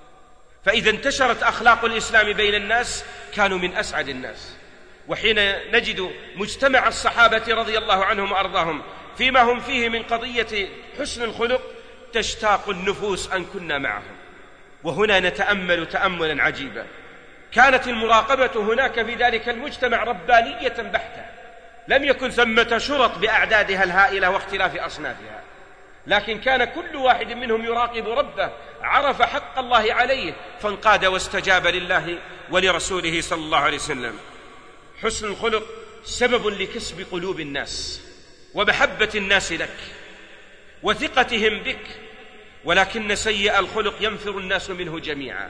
فإذا انتشرت أخلاق الإسلام بين الناس كانوا من أسعد الناس. وحين نجد مجتمع الصحابة رضي الله عنهم وأرضاهم فيما هم فيه من قضية حسن الخلق تشتاق النفوس أن كنا معهم. وهنا نتأمل تأملا عجيبا. كانت المراقبة هناك في ذلك المجتمع ربانية بحتة، لم يكن ثمة شرط بأعدادها الهائلة واختلاف أصنافها، لكن كان كل واحد منهم يراقب ربه، عرف حق الله عليه فانقاد واستجاب لله ولرسوله صلى الله عليه وسلم. حسن الخلق سبب لكسب قلوب الناس ومحبة الناس لك وثقتهم بك، ولكن سيء الخلق ينفر الناس منه جميعا.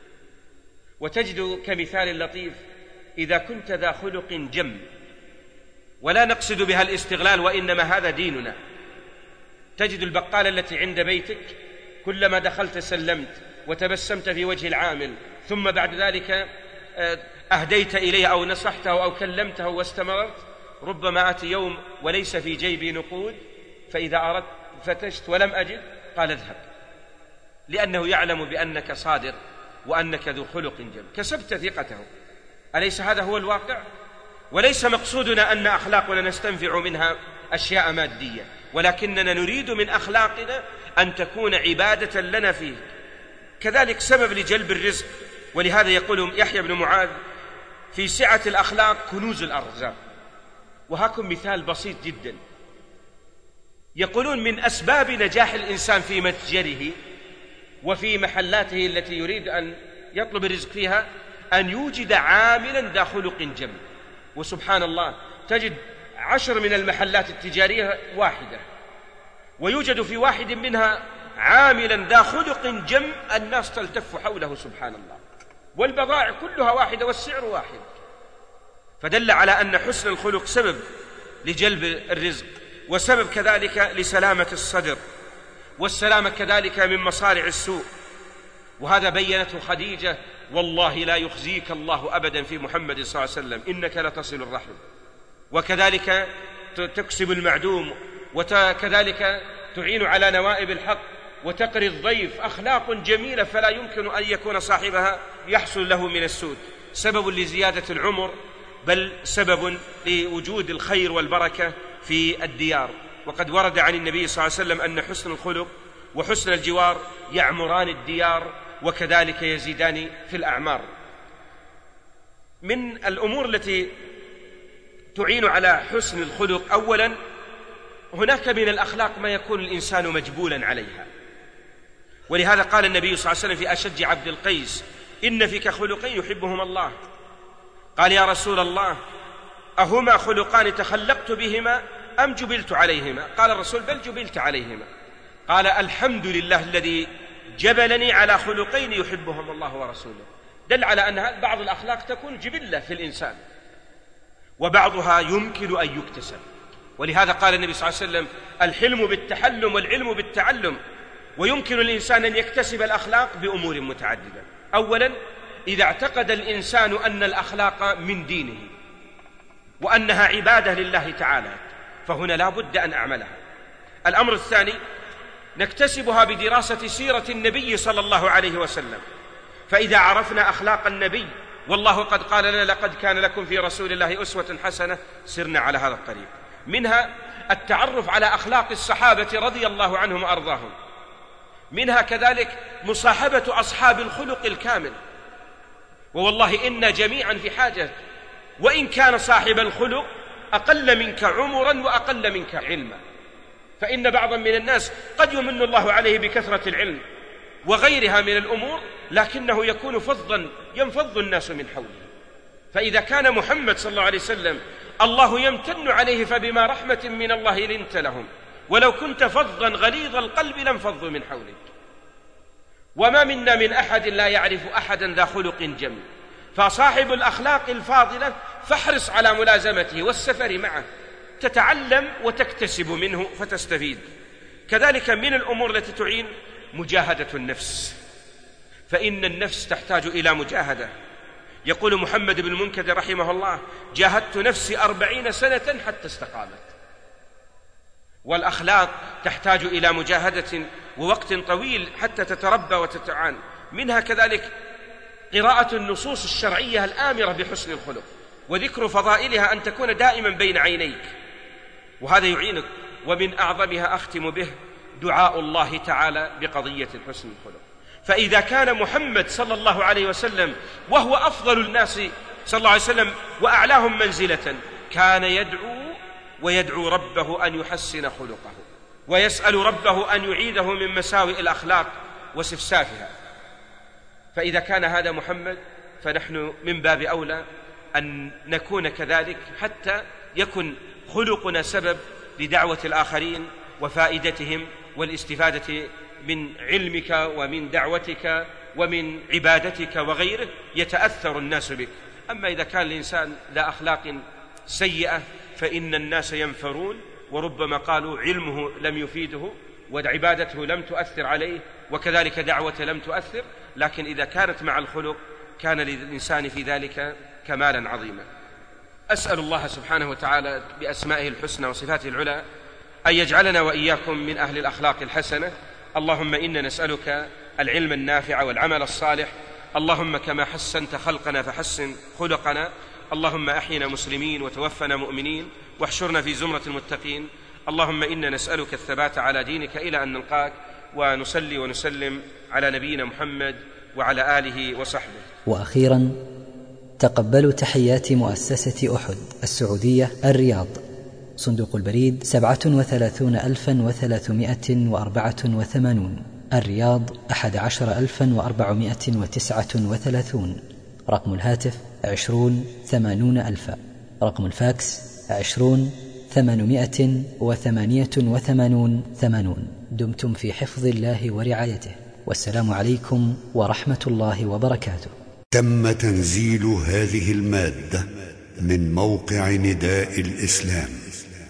وتجد كمثال لطيف: إذا كنت ذا خلق جم، ولا نقصد بها الاستغلال وإنما هذا ديننا، تجد البقالة التي عند بيتك كلما دخلت سلمت وتبسمت في وجه العامل، ثم بعد ذلك أهديت إليه أو نصحته أو كلمته واستمرت، ربما أتي يوم وليس في جيبي نقود، فإذا أردت فتشت ولم أجد قال اذهب، لأنه يعلم بأنك صادق وأنك ذو خلق جم، كسبت ثقته. أليس هذا هو الواقع؟ وليس مقصودنا أن أخلاقنا نستنفع منها أشياء مادية، ولكننا نريد من أخلاقنا أن تكون عبادة لنا فيه. كذلك سبب لجلب الرزق، ولهذا يقول يحيى بن معاذ: في سعة الأخلاق كنوز الأرزاق. وهاكم مثال بسيط جدا، يقولون من أسباب نجاح الإنسان في متجره وفي محلاته التي يريد أن يطلب الرزق فيها أن يوجد عاملا ذا خلق جم. وسبحان الله تجد عشر من المحلات التجارية واحدة، ويوجد في واحد منها عاملا ذا خلق جم، الناس تلتف حوله سبحان الله، والبضائع كلها واحدة والسعر واحد. فدل على أن حسن الخلق سبب لجلب الرزق، وسبب كذلك لسلامة الصدر، والسلامة كذلك من مصارع السوء. وهذا بينته خديجة: والله لا يخزيك الله أبدا في محمد صلى الله عليه وسلم، إنك لتصل الرحم، وكذلك تكسب المعدوم، وكذلك تعين على نوائب الحق، وتقري الضيف، أخلاق جميلة فلا يمكن أن يكون صاحبها يحصل له من السود، سبب لزيادة العمر، بل سبب لوجود الخير والبركة في الديار. وقد ورد عن النبي صلى الله عليه وسلم أن حسن الخلق وحسن الجوار يعمران الديار، وكذلك يزيدان في الأعمار. من الأمور التي تعين على حسن الخلق: أولا، هناك من الأخلاق ما يكون الإنسان مجبولا عليها، ولهذا قال النبي صلى الله عليه وسلم في أشج عبد القيس: إن فيك خلقين يحبهما الله. قال: يا رسول الله، أهما خلقان تخلقت بهما أم جبلت عليهما؟ قال الرسول: بل جبلت عليهما. قال: الحمد لله الذي جبلني على خلقين يحبهما الله ورسوله. دل على أن بعض الأخلاق تكون جبلة في الإنسان، وبعضها يمكن أن يكتسب. ولهذا قال النبي صلى الله عليه وسلم: الحلم بالتحلم والعلم بالتعلم. ويمكن الإنسان أن يكتسب الأخلاق بأمور متعددة. أولا، إذا اعتقد الإنسان أن الأخلاق من دينه وأنها عبادة لله تعالى، فهنا لا بد أن أعملها. الأمر الثاني، نكتسبها بدراسة سيرة النبي صلى الله عليه وسلم، فإذا عرفنا أخلاق النبي، والله قد قال لنا: لقد كان لكم في رسول الله أسوة حسنة، سرنا على هذا الطريق. منها التعرف على أخلاق الصحابة رضي الله عنهم وأرضاهم. منها كذلك مصاحبة أصحاب الخلق الكامل، ووالله إنا جميعا في حاجة، وإن كان صاحب الخلق أقل منك عمرا وأقل منك علما، فإن بعضا من الناس قد يمن الله عليه بكثرة العلم وغيرها من الأمور، لكنه يكون فظا ينفض الناس من حوله. فإذا كان محمد صلى الله عليه وسلم الله يمتن عليه، فبما رحمة من الله لنت لهم، ولو كنت فظا غليظ القلب لانفضوا من حولك. وما منا من أحد لا يعرف أحدا ذا خلق جم، فصاحب الأخلاق الفاضلة فاحرص على ملازمته والسفر معه، تتعلم وتكتسب منه فتستفيد. كذلك من الأمور التي تعين مجاهدة النفس، فإن النفس تحتاج إلى مجاهدة. يقول محمد بن المنكدر رحمه الله: جاهدت نفسي أربعين سنة حتى استقامت. والأخلاق تحتاج إلى مجاهدة ووقت طويل حتى تتربى وتتعان. منها كذلك قراءة النصوص الشرعية الآمرة بحسن الخلق، وذكر فضائلها أن تكون دائما بين عينيك، وهذا يعينك. ومن أعظمها أختم به دعاء الله تعالى بقضية حسن الخلق. فإذا كان محمد صلى الله عليه وسلم وهو أفضل الناس صلى الله عليه وسلم وأعلاهم منزلة، كان يدعو ويدعو ربه أن يحسن خلقه. ويسأل ربه أن يعيده من مساوئ الأخلاق وسفسافها. فإذا كان هذا محمد فنحن من باب أولى أن نكون كذلك، حتى يكن خلقنا سبب لدعوة الآخرين وفائدتهم والاستفادة من علمك ومن دعوتك ومن عبادتك وغيره، يتأثر الناس بك. أما إذا كان الإنسان ذا أخلاق سيئة فإن الناس ينفرون، وربما قالوا علمه لم يفيده وعبادته لم تؤثر عليه وكذلك دعوته لم تؤثر. لكن إذا كانت مع الخلق كان للإنسان في ذلك كمالا عظيما. أسأل الله سبحانه وتعالى بأسمائه الحسنى وصفاته العلى أن يجعلنا وإياكم من أهل الأخلاق الحسنة. اللهم إنا نسألك العلم النافع والعمل الصالح. اللهم كما حسنت خلقنا فحسن خلقنا. اللهم أحينا مسلمين وتوفنا مؤمنين واحشرنا في زمرة المتقين. اللهم إنا نسألك الثبات على دينك إلى أن نلقاك، ونصلي ونسلم على نبينا محمد وعلى آله وصحبه. وأخيرا تقبلوا تحيات مؤسسة أحد السعودية الرياض، صندوق البريد سبعة وثلاثون ألفا وثلاثمائة وأربعة وثمانون، الرياض أحد عشر ألفا وأربعمائة وتسعة وثلاثون. رقم الهاتف عشرون ثمانون ألفا. رقم الفاكس عشرون ثمانمائة وثمانية وثمانون ثمانون. دمتم في حفظ الله ورعايته، والسلام عليكم ورحمة الله وبركاته. تم تنزيل هذه المادة من موقع نداء الإسلام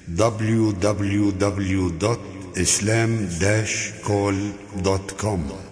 دبليو دبليو دبليو دوت إسلام داش كول دوت كوم.